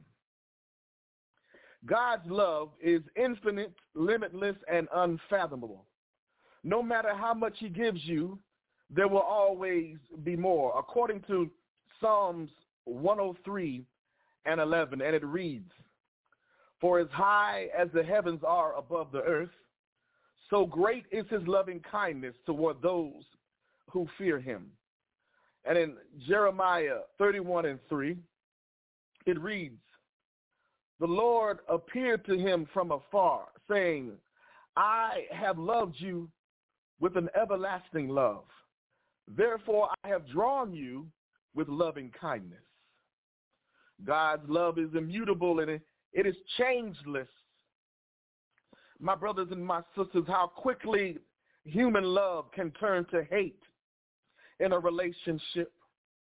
God's love is infinite, limitless, and unfathomable. No matter how much he gives you, there will always be more. According to Psalms one oh three and eleven, and it reads, for as high as the heavens are above the earth, so great is his loving kindness toward those who fear him. And in Jeremiah thirty-one and three, it reads, the Lord appeared to him from afar, saying, I have loved you with an everlasting love. Therefore, I have drawn you with loving kindness. God's love is immutable and it, it is changeless. My brothers and my sisters, how quickly human love can turn to hate in a relationship.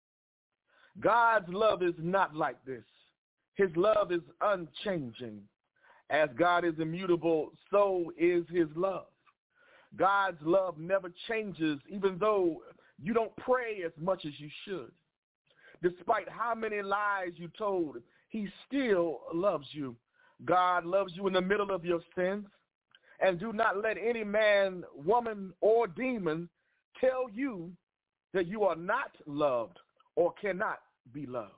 God's love is not like this. His love is unchanging. As God is immutable, so is his love. God's love never changes, even though you don't pray as much as you should. Despite how many lies you told, he still loves you. God loves you in the middle of your sins. And do not let any man, woman, or demon tell you that you are not loved or cannot be loved.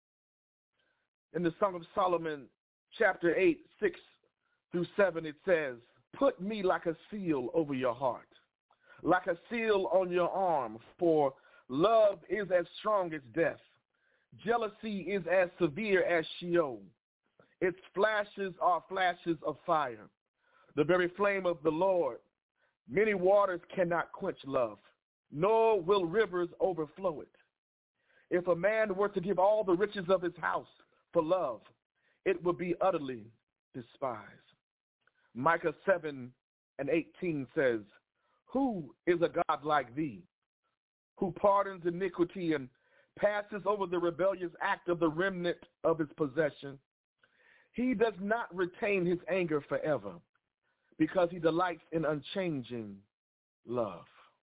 In the Song of Solomon, chapter eight, six through seven, it says, put me like a seal over your heart, like a seal on your arm, for love is as strong as death. Jealousy is as severe as Sheol. Its flashes are flashes of fire. The very flame of the Lord. Many waters cannot quench love, nor will rivers overflow it. If a man were to give all the riches of his house for love, it would be utterly despised. Micah seven and eighteen says, who is a God like thee, who pardons iniquity and passes over the rebellious act of the remnant of his possession? He does not retain his anger forever, because he delights in unchanging love.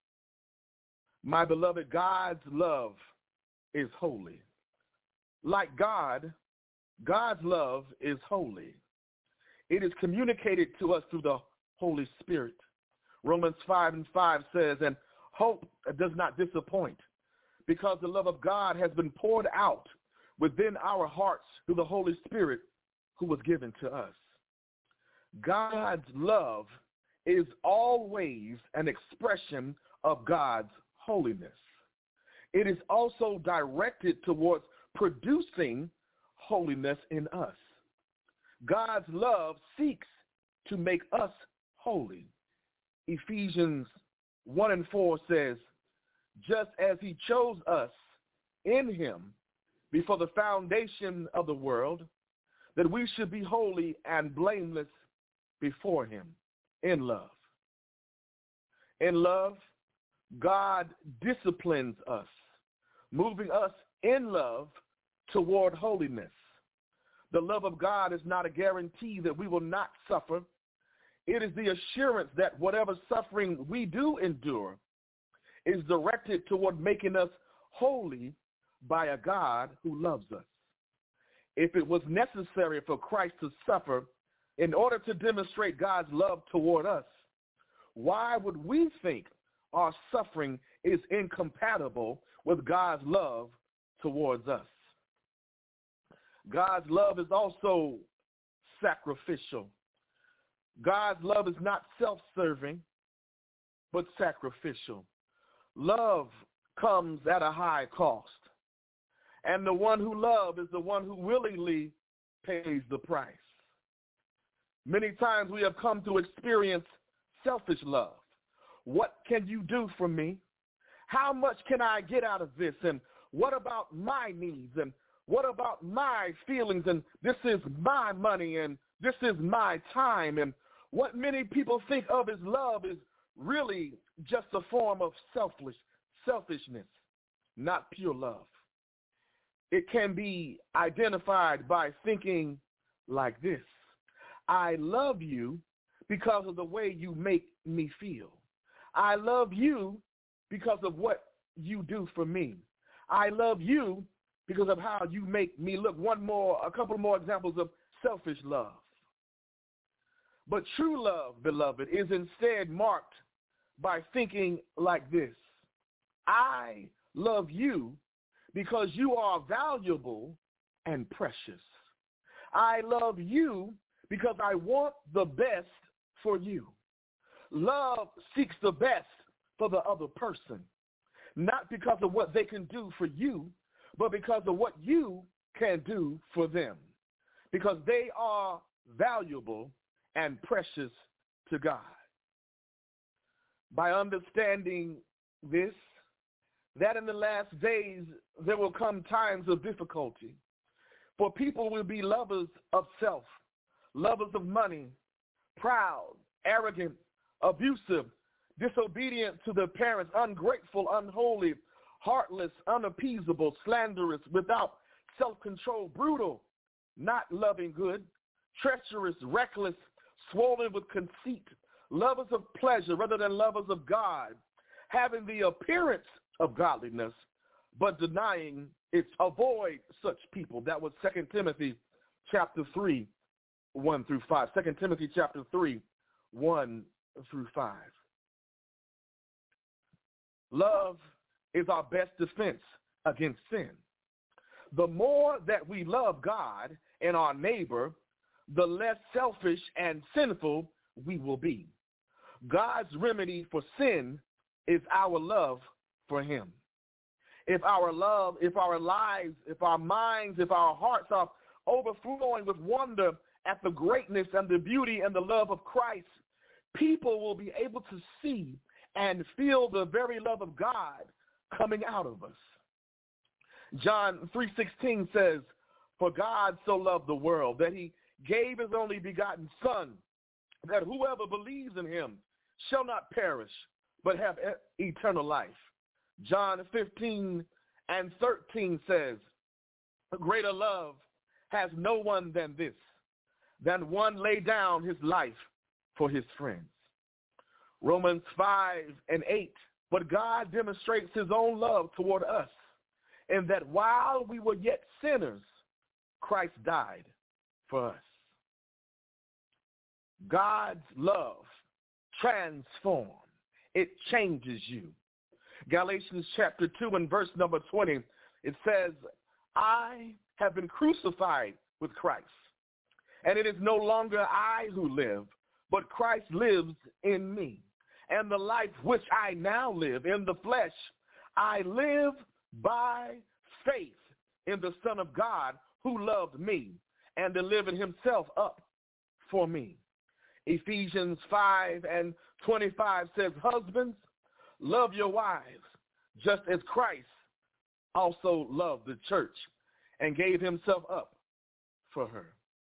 My beloved, God's love is holy. Like God, God's love is holy. It is communicated to us through the Holy Spirit. Romans five and five says, and hope does not disappoint, because the love of God has been poured out within our hearts through the Holy Spirit who was given to us. God's love is always an expression of God's holiness. It is also directed towards producing holiness in us. God's love seeks to make us holy. Ephesians one and four says, just as he chose us in him before the foundation of the world, that we should be holy and blameless before him in love. In love, God disciplines us, moving us in love toward holiness. The love of God is not a guarantee that we will not suffer. It is the assurance that whatever suffering we do endure is directed toward making us holy by a God who loves us. If it was necessary for Christ to suffer in order to demonstrate God's love toward us, why would we think our suffering is incompatible with God's love towards us? God's love is also sacrificial. God's love is not self-serving, but sacrificial. Love comes at a high cost, and the one who loves is the one who willingly pays the price. Many times we have come to experience selfish love. What can you do for me? How much can I get out of this? And what about my needs? And what about my feelings? And this is my money, and this is my time. And what many people think of as love is really just a form of selfish, selfishness, not pure love. It can be identified by thinking like this: I love you because of the way you make me feel. I love you because of what you do for me. I love you because of how you make me look. One more, a couple more examples of selfish love. But true love, beloved, is instead marked by thinking like this: I love you because you are valuable and precious. I love you because I want the best for you. Love seeks the best for the other person, not because of what they can do for you, but because of what you can do for them, because they are valuable and precious to God. By understanding this, that in the last days there will come times of difficulty, for people will be lovers of self, lovers of money, proud, arrogant, abusive, disobedient to their parents, ungrateful, unholy, heartless, unappeasable, slanderous, without self-control, brutal, not loving good, treacherous, reckless, swollen with conceit, lovers of pleasure rather than lovers of God, having the appearance of godliness, but denying its. Avoid such people. That was Second Timothy chapter three, one through five. Second Timothy chapter three, one through five. Love is our best defense against sin. The more that we love God and our neighbor, the less selfish and sinful we will be. God's remedy for sin is our love for him. If our love, if our lives, if our minds, if our hearts are overflowing with wonder at the greatness and the beauty and the love of Christ, people will be able to see and feel the very love of God coming out of us. John three sixteen says, "For God so loved the world that he gave his only begotten Son, that whoever believes in him shall not perish, but have eternal life." John fifteen and thirteen says, "A greater love has no one than this, than one lay down his life for his friends." Romans five and eight, "But God demonstrates his own love toward us, in that while we were yet sinners, Christ died for us." God's love transforms. It changes you. Galatians chapter two and verse number twenty, it says, "I have been crucified with Christ, and it is no longer I who live, but Christ lives in me. And the life which I now live in the flesh, I live by faith in the Son of God who loved me and delivered himself up for me." Ephesians five and twenty-five says, "Husbands, love your wives, just as Christ also loved the church and gave himself up for her."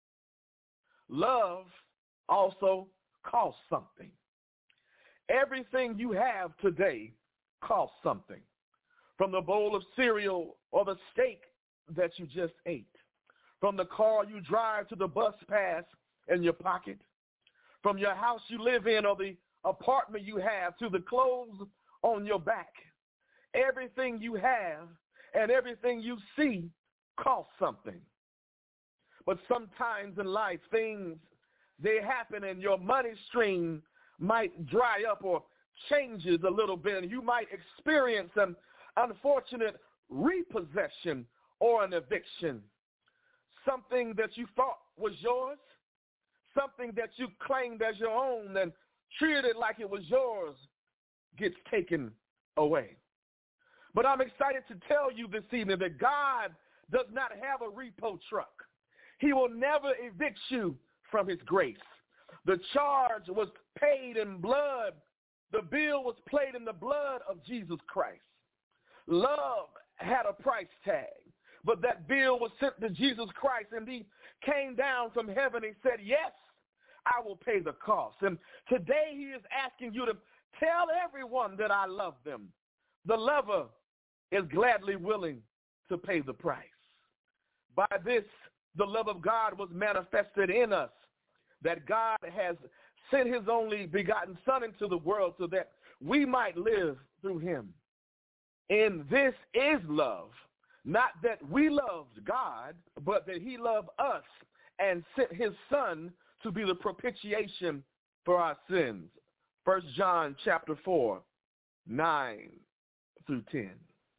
Love also costs something. Everything you have today costs something. From the bowl of cereal or the steak that you just ate, from the car you drive to the bus pass in your pocket, from your house you live in or the apartment you have to the clothes on your back. Everything you have and everything you see costs something. But sometimes in life, things, they happen and your money stream might dry up or changes a little bit, and you might experience an unfortunate repossession or an eviction. Something that you thought was yours, something that you claimed as your own and treated like it was yours, gets taken away. But I'm excited to tell you this evening that God does not have a repo truck. He will never evict you from his grace. The charge was paid in blood. The bill was paid in the blood of Jesus Christ. Love had a price tag, but that bill was sent to Jesus Christ, and he came down from heaven and said, "Yes, I will pay the cost." And today he is asking you to tell everyone that I love them. The lover is gladly willing to pay the price. By this, the love of God was manifested in us, that God has sent his only begotten Son into the world so that we might live through him. And this is love, not that we loved God, but that he loved us and sent his Son to be the propitiation for our sins. First John chapter four, nine through ten.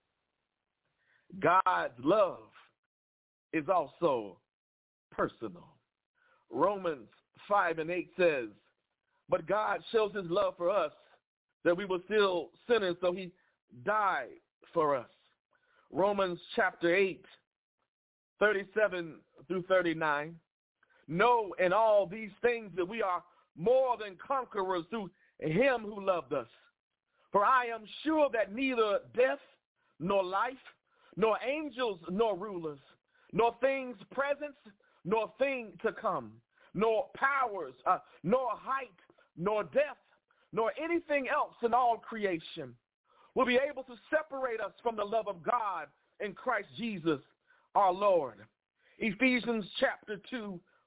God's love is also personal. Romans five and eight says, "But God shows his love for us, that we were still sinners, so he died for us." Romans chapter eight, thirty-seven through thirty-nine. "Know in all these things that we are more than conquerors through him who loved us. For I am sure that neither death, nor life, nor angels, nor rulers, nor things present, nor thing to come, nor powers, uh, nor height, nor depth, nor anything else in all creation will be able to separate us from the love of God in Christ Jesus our Lord." Ephesians chapter two,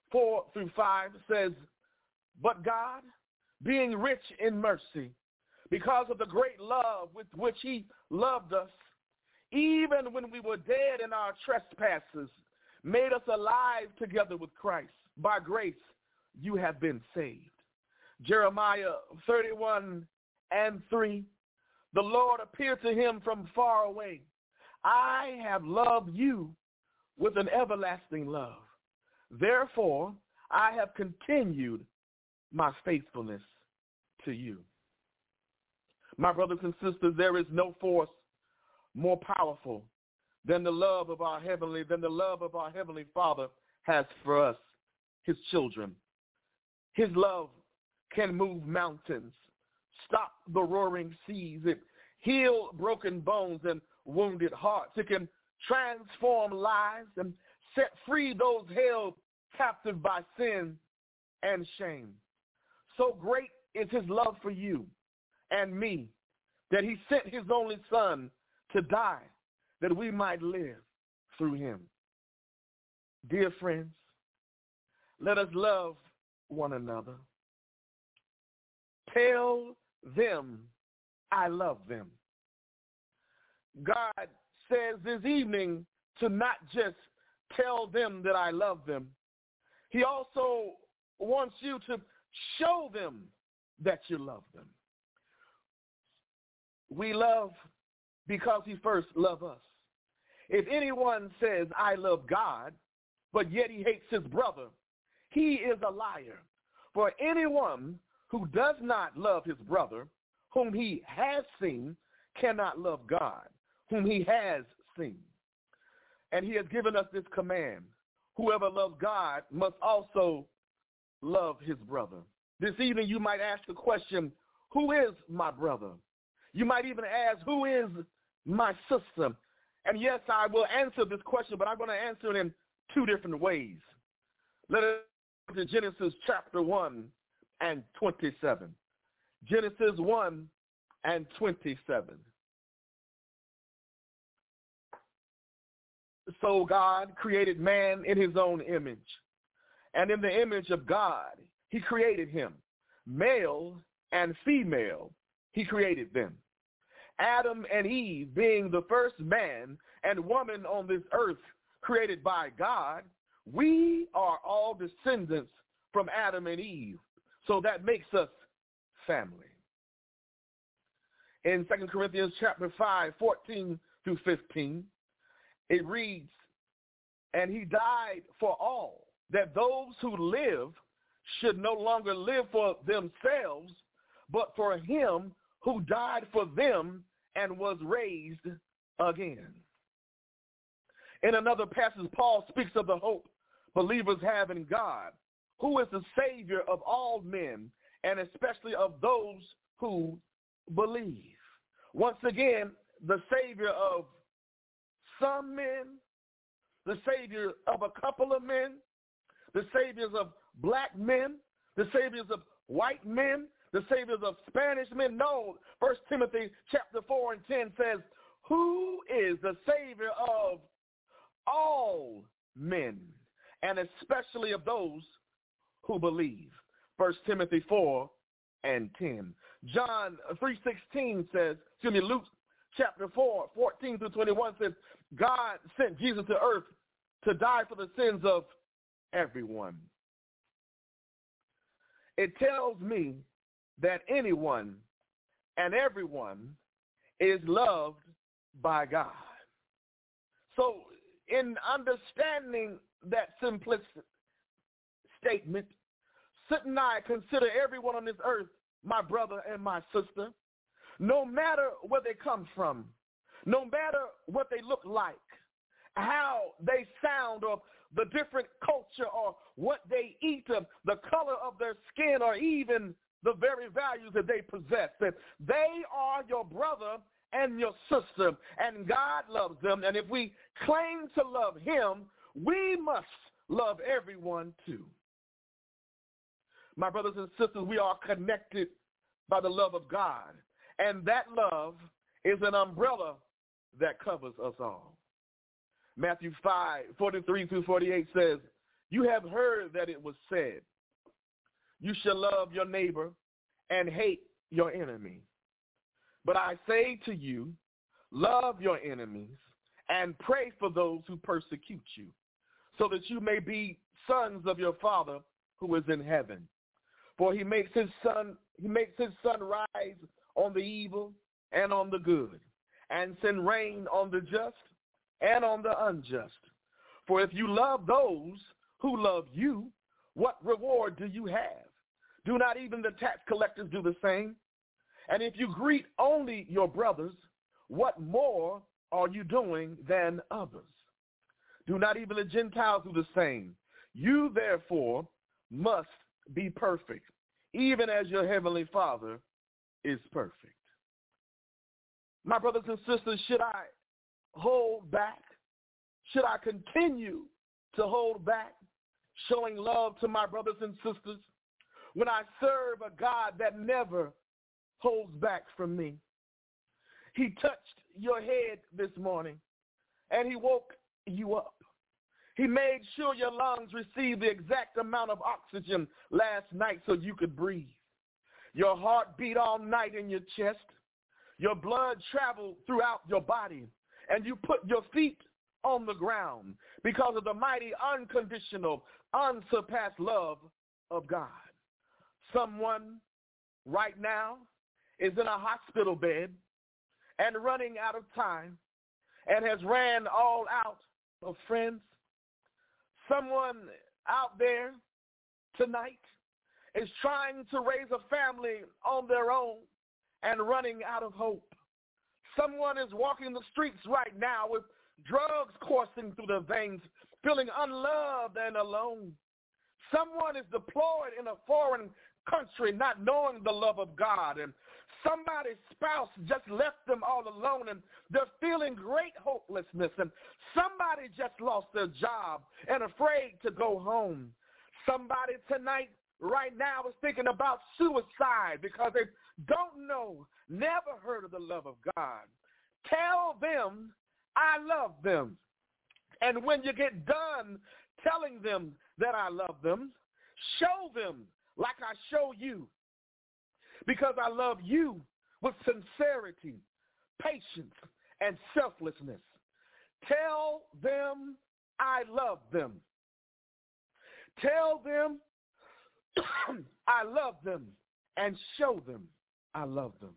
four through five says, but God, being rich in mercy, because of the great love with which he loved us, even when we were dead in our trespasses, made us alive together with Christ. By grace, you have been saved. Jeremiah thirty-one and three, the Lord appeared to him from far away. I have loved you with an everlasting love. Therefore, I have continued my faithfulness to you. My brothers and sisters, there is no force more powerful than the love of our heavenly, than the love of our heavenly Father has for us, his children. His love can move mountains, stop the roaring seas, it heal broken bones and wounded hearts. It can transform lives and set free those held captive by sin and shame. So great is his love for you and me that he sent his only son to die that we might live through him. Dear friends, let us love one another. Tell them I love them. God says this evening to not just tell them that I love them. He also wants you to show them that you love them. We love because he first loved us. If anyone says, I love God, but yet he hates his brother, he is a liar. For anyone who does not love his brother, whom he has seen, cannot love God, whom he has seen. And he has given us this command. Whoever loves God must also love his brother. This evening you might ask the question, who is my brother? You might even ask, who is my sister? And yes, I will answer this question, but I'm going to answer it in two different ways. Let us go to Genesis chapter one and twenty-seven. Genesis one and twenty-seven. So God created man in his own image, and in the image of God he created him. Male and female he created them. Adam and Eve, being the first man and woman on this earth created by God, we are all descendants from Adam and Eve. So that makes us family. In Second Corinthians chapter five, fourteen through fifteen, it reads, and he died for all, that those who live should no longer live for themselves, but for him who died for them and was raised again. In another passage, Paul speaks of the hope believers have in God, who is the Savior of all men, and especially of those who believe. Once again, the Savior of some men, the Savior of a couple of men, the Saviors of black men, the Saviors of white men, the Saviors of Spanish men. No, First Timothy chapter four and ten says, who is the Savior of all men, and especially of those who believe. First Timothy four and ten. John three sixteen says, excuse me, Luke chapter four, fourteen through twenty-one says, God sent Jesus to earth to die for the sins of everyone. It tells me that anyone and everyone is loved by God. So in understanding that simplistic statement, shouldn't I consider everyone on this earth my brother and my sister, no matter where they come from, no matter what they look like, how they sound, or the different culture, or what they eat, or the color of their skin, or even the very values that they possess. That they are your brother and your sister, and God loves them. And if we claim to love him, we must love everyone too. My brothers and sisters, we are connected by the love of God, and that love is an umbrella that covers us all. Matthew five, forty-three through forty-eight says, You have heard that it was said, you shall love your neighbor and hate your enemy. But I say to you, love your enemies and pray for those who persecute you, so that you may be sons of your Father who is in heaven. For he makes his sun, he makes his sun rise on the evil and on the good, and send rain on the just and on the unjust. For if you love those who love you, what reward do you have? Do not even the tax collectors do the same? And if you greet only your brothers, what more are you doing than others? Do not even the Gentiles do the same? You therefore must be perfect, even as your heavenly Father is perfect. My brothers and sisters, should I hold back? Should I continue to hold back, showing love to my brothers and sisters, when I serve a God that never holds back from me? He touched your head this morning, and he woke you up. He made sure your lungs received the exact amount of oxygen last night so you could breathe. Your heart beat all night in your chest. Your blood traveled throughout your body, and you put your feet on the ground because of the mighty, unconditional, unsurpassed love of God. Someone right now is in a hospital bed and running out of time and has ran all out of friends. Someone out there tonight is trying to raise a family on their own and running out of hope. Someone is walking the streets right now with drugs coursing through their veins, feeling unloved and alone. Someone is deployed in a foreign country not knowing the love of God, and somebody's spouse just left them all alone and they're feeling great hopelessness, and somebody just lost their job and afraid to go home. Somebody tonight right now is thinking about suicide because they don't know, never heard of the love of God. Tell them I love them. And when you get done telling them that I love them, show them like I show you, because I love you with sincerity, patience, and selflessness. Tell them I love them. Tell them I love them, and show them I love them.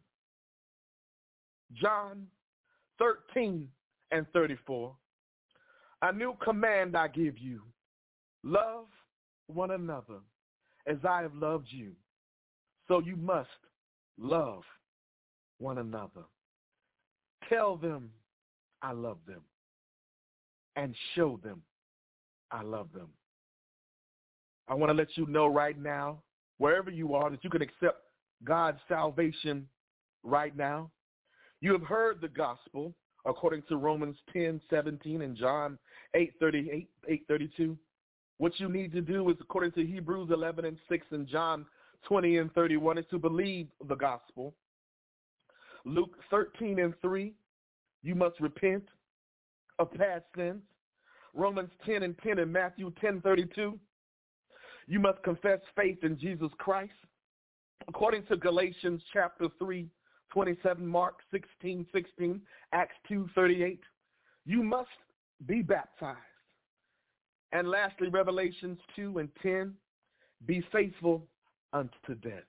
John thirteen and thirty-four. A new command I give you. Love one another as I have loved you. So you must love one another. Tell them I love them, and show them I love them. I want to let you know right now, wherever you are, that you can accept God's salvation right now. You have heard the gospel according to Romans ten seventeen and John eight thirty-eight, eight thirty-two. What you need to do is, according to Hebrews eleven and six and John twenty and thirty-one, is to believe the gospel. Luke thirteen and three, you must repent of past sins. Romans ten and ten and Matthew ten thirty-two, you must confess faith in Jesus Christ. According to Galatians chapter three, twenty-seven, Mark sixteen, sixteen, Acts two, thirty-eight, you must be baptized. And lastly, Revelations two and ten, be faithful unto death.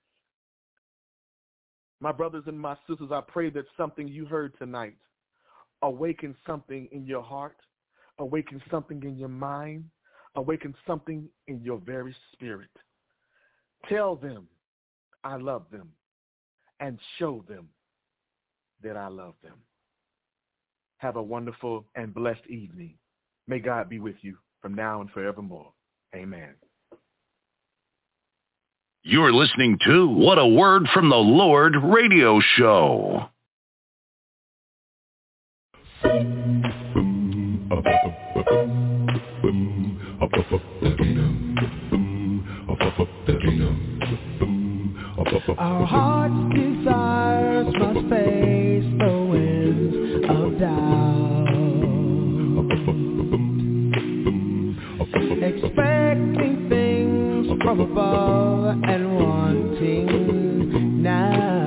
My brothers and my sisters, I pray that something you heard tonight awaken something in your heart, awaken something in your mind, awaken something in your very spirit. Tell them I love them, and show them that I love them. Have a wonderful and blessed evening. May God be with you from now and forevermore. Amen. You're listening to What a Word from the Lord radio show. Our heart's desires must face the winds of doubt. Expect from above and wanting now.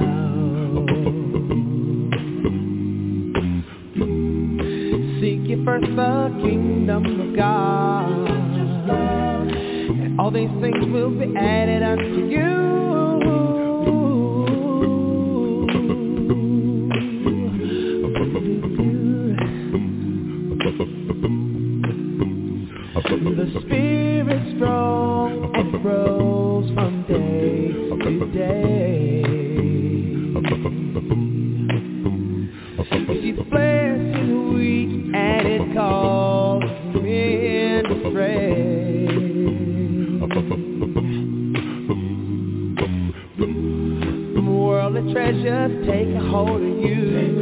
Seek ye first the kingdom of God, and all these things will be added unto you. The Spirit strong and grows from day to day. See, the flesh is weak and it causes men to stray. Worldly treasures take a hold of you,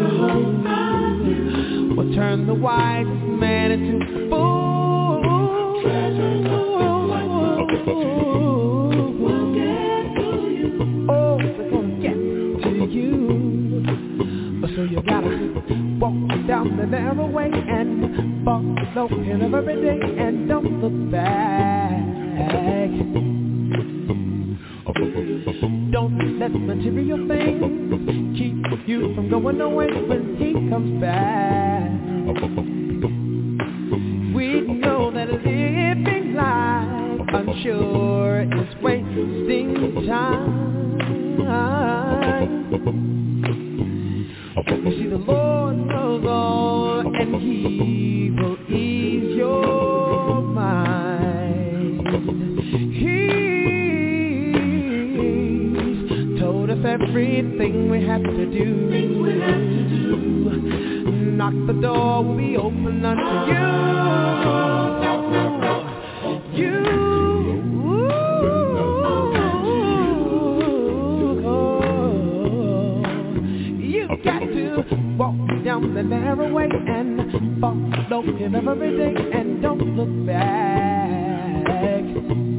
will turn the wisest man into a fool. Oh, we're gonna get to you. So you gotta walk down the narrow way and follow him every day and don't look back. Don't let material things keep you from going away when he comes back. We know that living life unsure is wasting time. You see, the Lord knows all, and He will ease your mind. He's told us everything we have to do. Knock, the door will be open unto you. You, you got to walk down the narrow way and follow him every day and don't look back.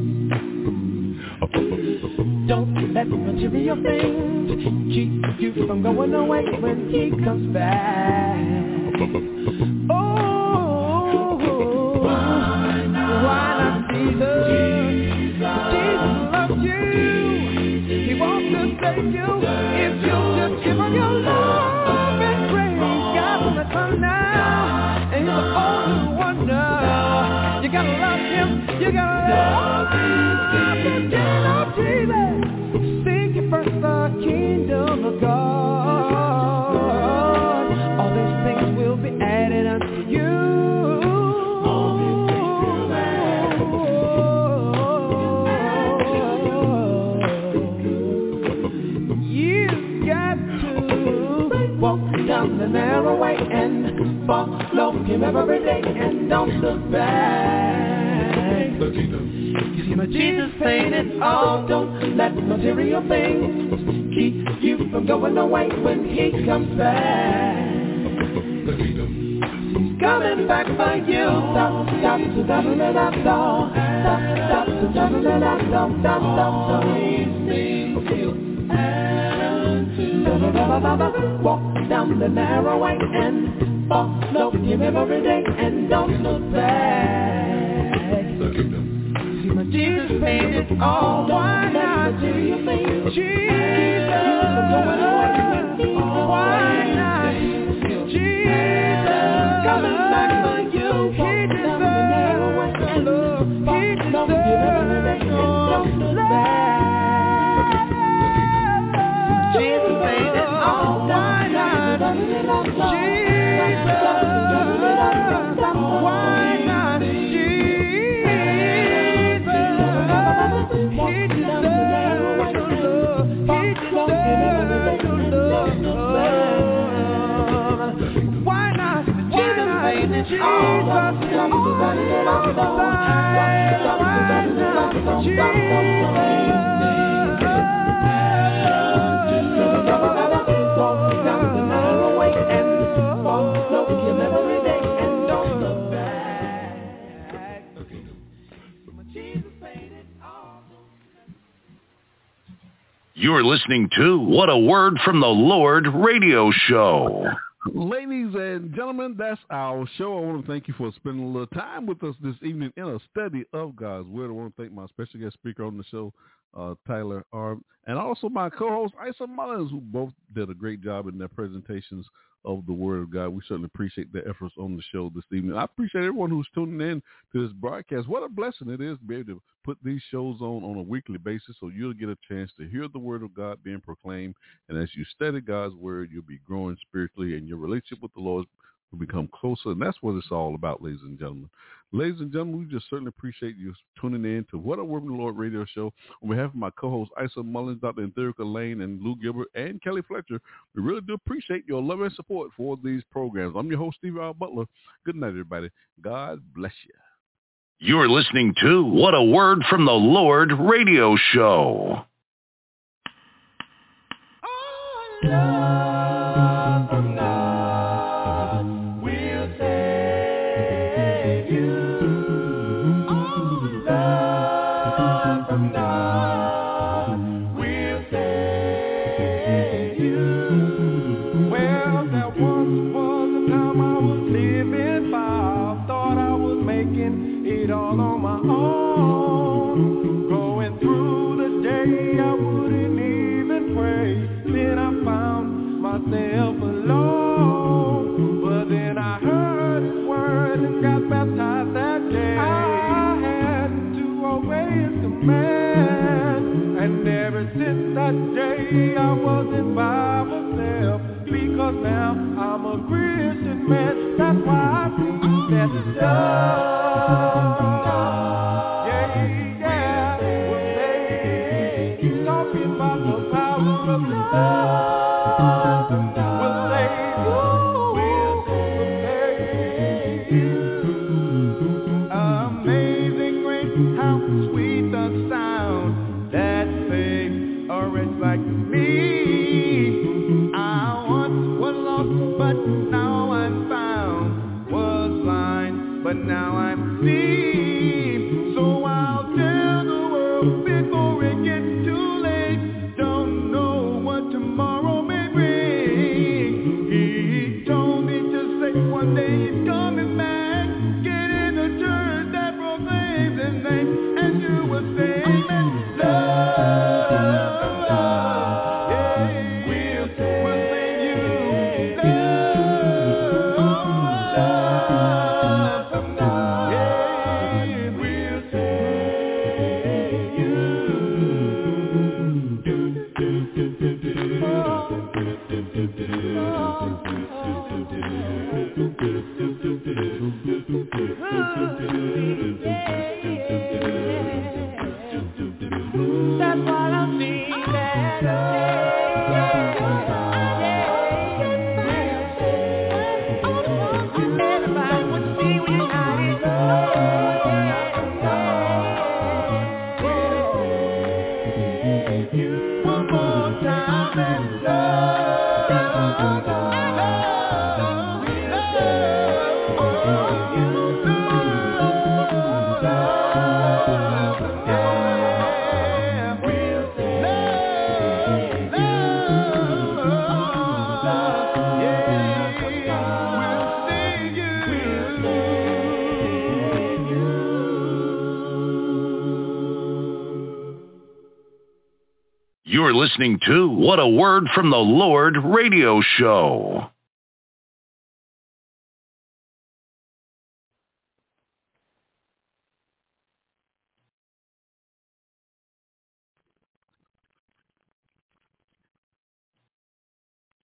Don't let material things keep you from going away when he comes back. Oh, why not, why not Jesus? Jesus loves you. He wants to save you if you just give him your love and praise. God will come now, and you're the only one now. You gotta love him. You gotta love him. You love Jesus. Seek ye first the kingdom of God. All these things will be added unto you. All these things will be added unto you. You got to walk down the narrow way and follow him every day and don't look back. You see, my Jesus paid it all. Don't let material things keep you from going away when he comes back. He's coming back for you. Stop, stop, stop, stop, stop, stop, stop, stop, stop, stop, stop, stop. Walk down the narrow way and follow him every day and don't look back. See, my Jesus paid it all. Why not? Jesus, why not? Jesus, coming back for you. He deserves the love. He deserves the love. Jesus paid it all. Why not? Jesus, why not? Jesus, oh, You're listening to What a Word from the Lord radio show. Ladies and gentlemen, that's our show. I want to thank you for spending a little time with us this evening in a study of God's Word. I want to thank my special guest speaker on the show, uh, Tyler Arb, and also my co-host, Isa Mullins, who both did a great job in their presentations of the Word of God. We certainly appreciate their efforts on the show this evening. I appreciate everyone who's tuning in to this broadcast. What a blessing it is to be able to put these shows on on a weekly basis so you'll get a chance to hear the Word of God being proclaimed. And as you study God's Word, you'll be growing spiritually and your relationship with the Lord will become closer. And that's what it's all about, ladies and gentlemen. Ladies and gentlemen, we just certainly appreciate you tuning in to What a Word from the Lord radio show. On behalf of my co-hosts, Isa Mullins, Doctor Etherica Lane, and Lou Gilbert, and Kelly Fletcher, we really do appreciate your love and support for these programs. I'm your host, Stevie R. Butler. Good night, everybody. God bless you. You're listening to What a Word from the Lord radio show. Oh, love from God will save you. Oh, love from God will save you. Well, there once was a time I was living by, thought I was making it all on my own. Going through the day, I wouldn't even pray. Then I found myself alone. But then I heard his word and got baptized that day. I had to obey his command. And ever since that day, I wasn't by myself. Because now I'm a Christian man. That's why I sing that love from God. Yeah, yeah, will save you. Talking about the power of love from God. Will save you. Will save you. Amazing grace, how sweet the sound that saved a wretch like me. I once was lost, but now I'm found. Was blind, but now I'm see. So I'll tell the world before it gets too late. Don't know what tomorrow may bring. He told me to say one day he's coming back. Get in the church that proclaims his name, and you will say amen. Love, love, yeah, will save, will save you. Love, love from God, yeah, will save you. Do, do, do, do, do. Oh, do, do, do, do. That's what I'm everybody would see when you're one more time and love, love, You're listening to What a Word from the Lord radio show.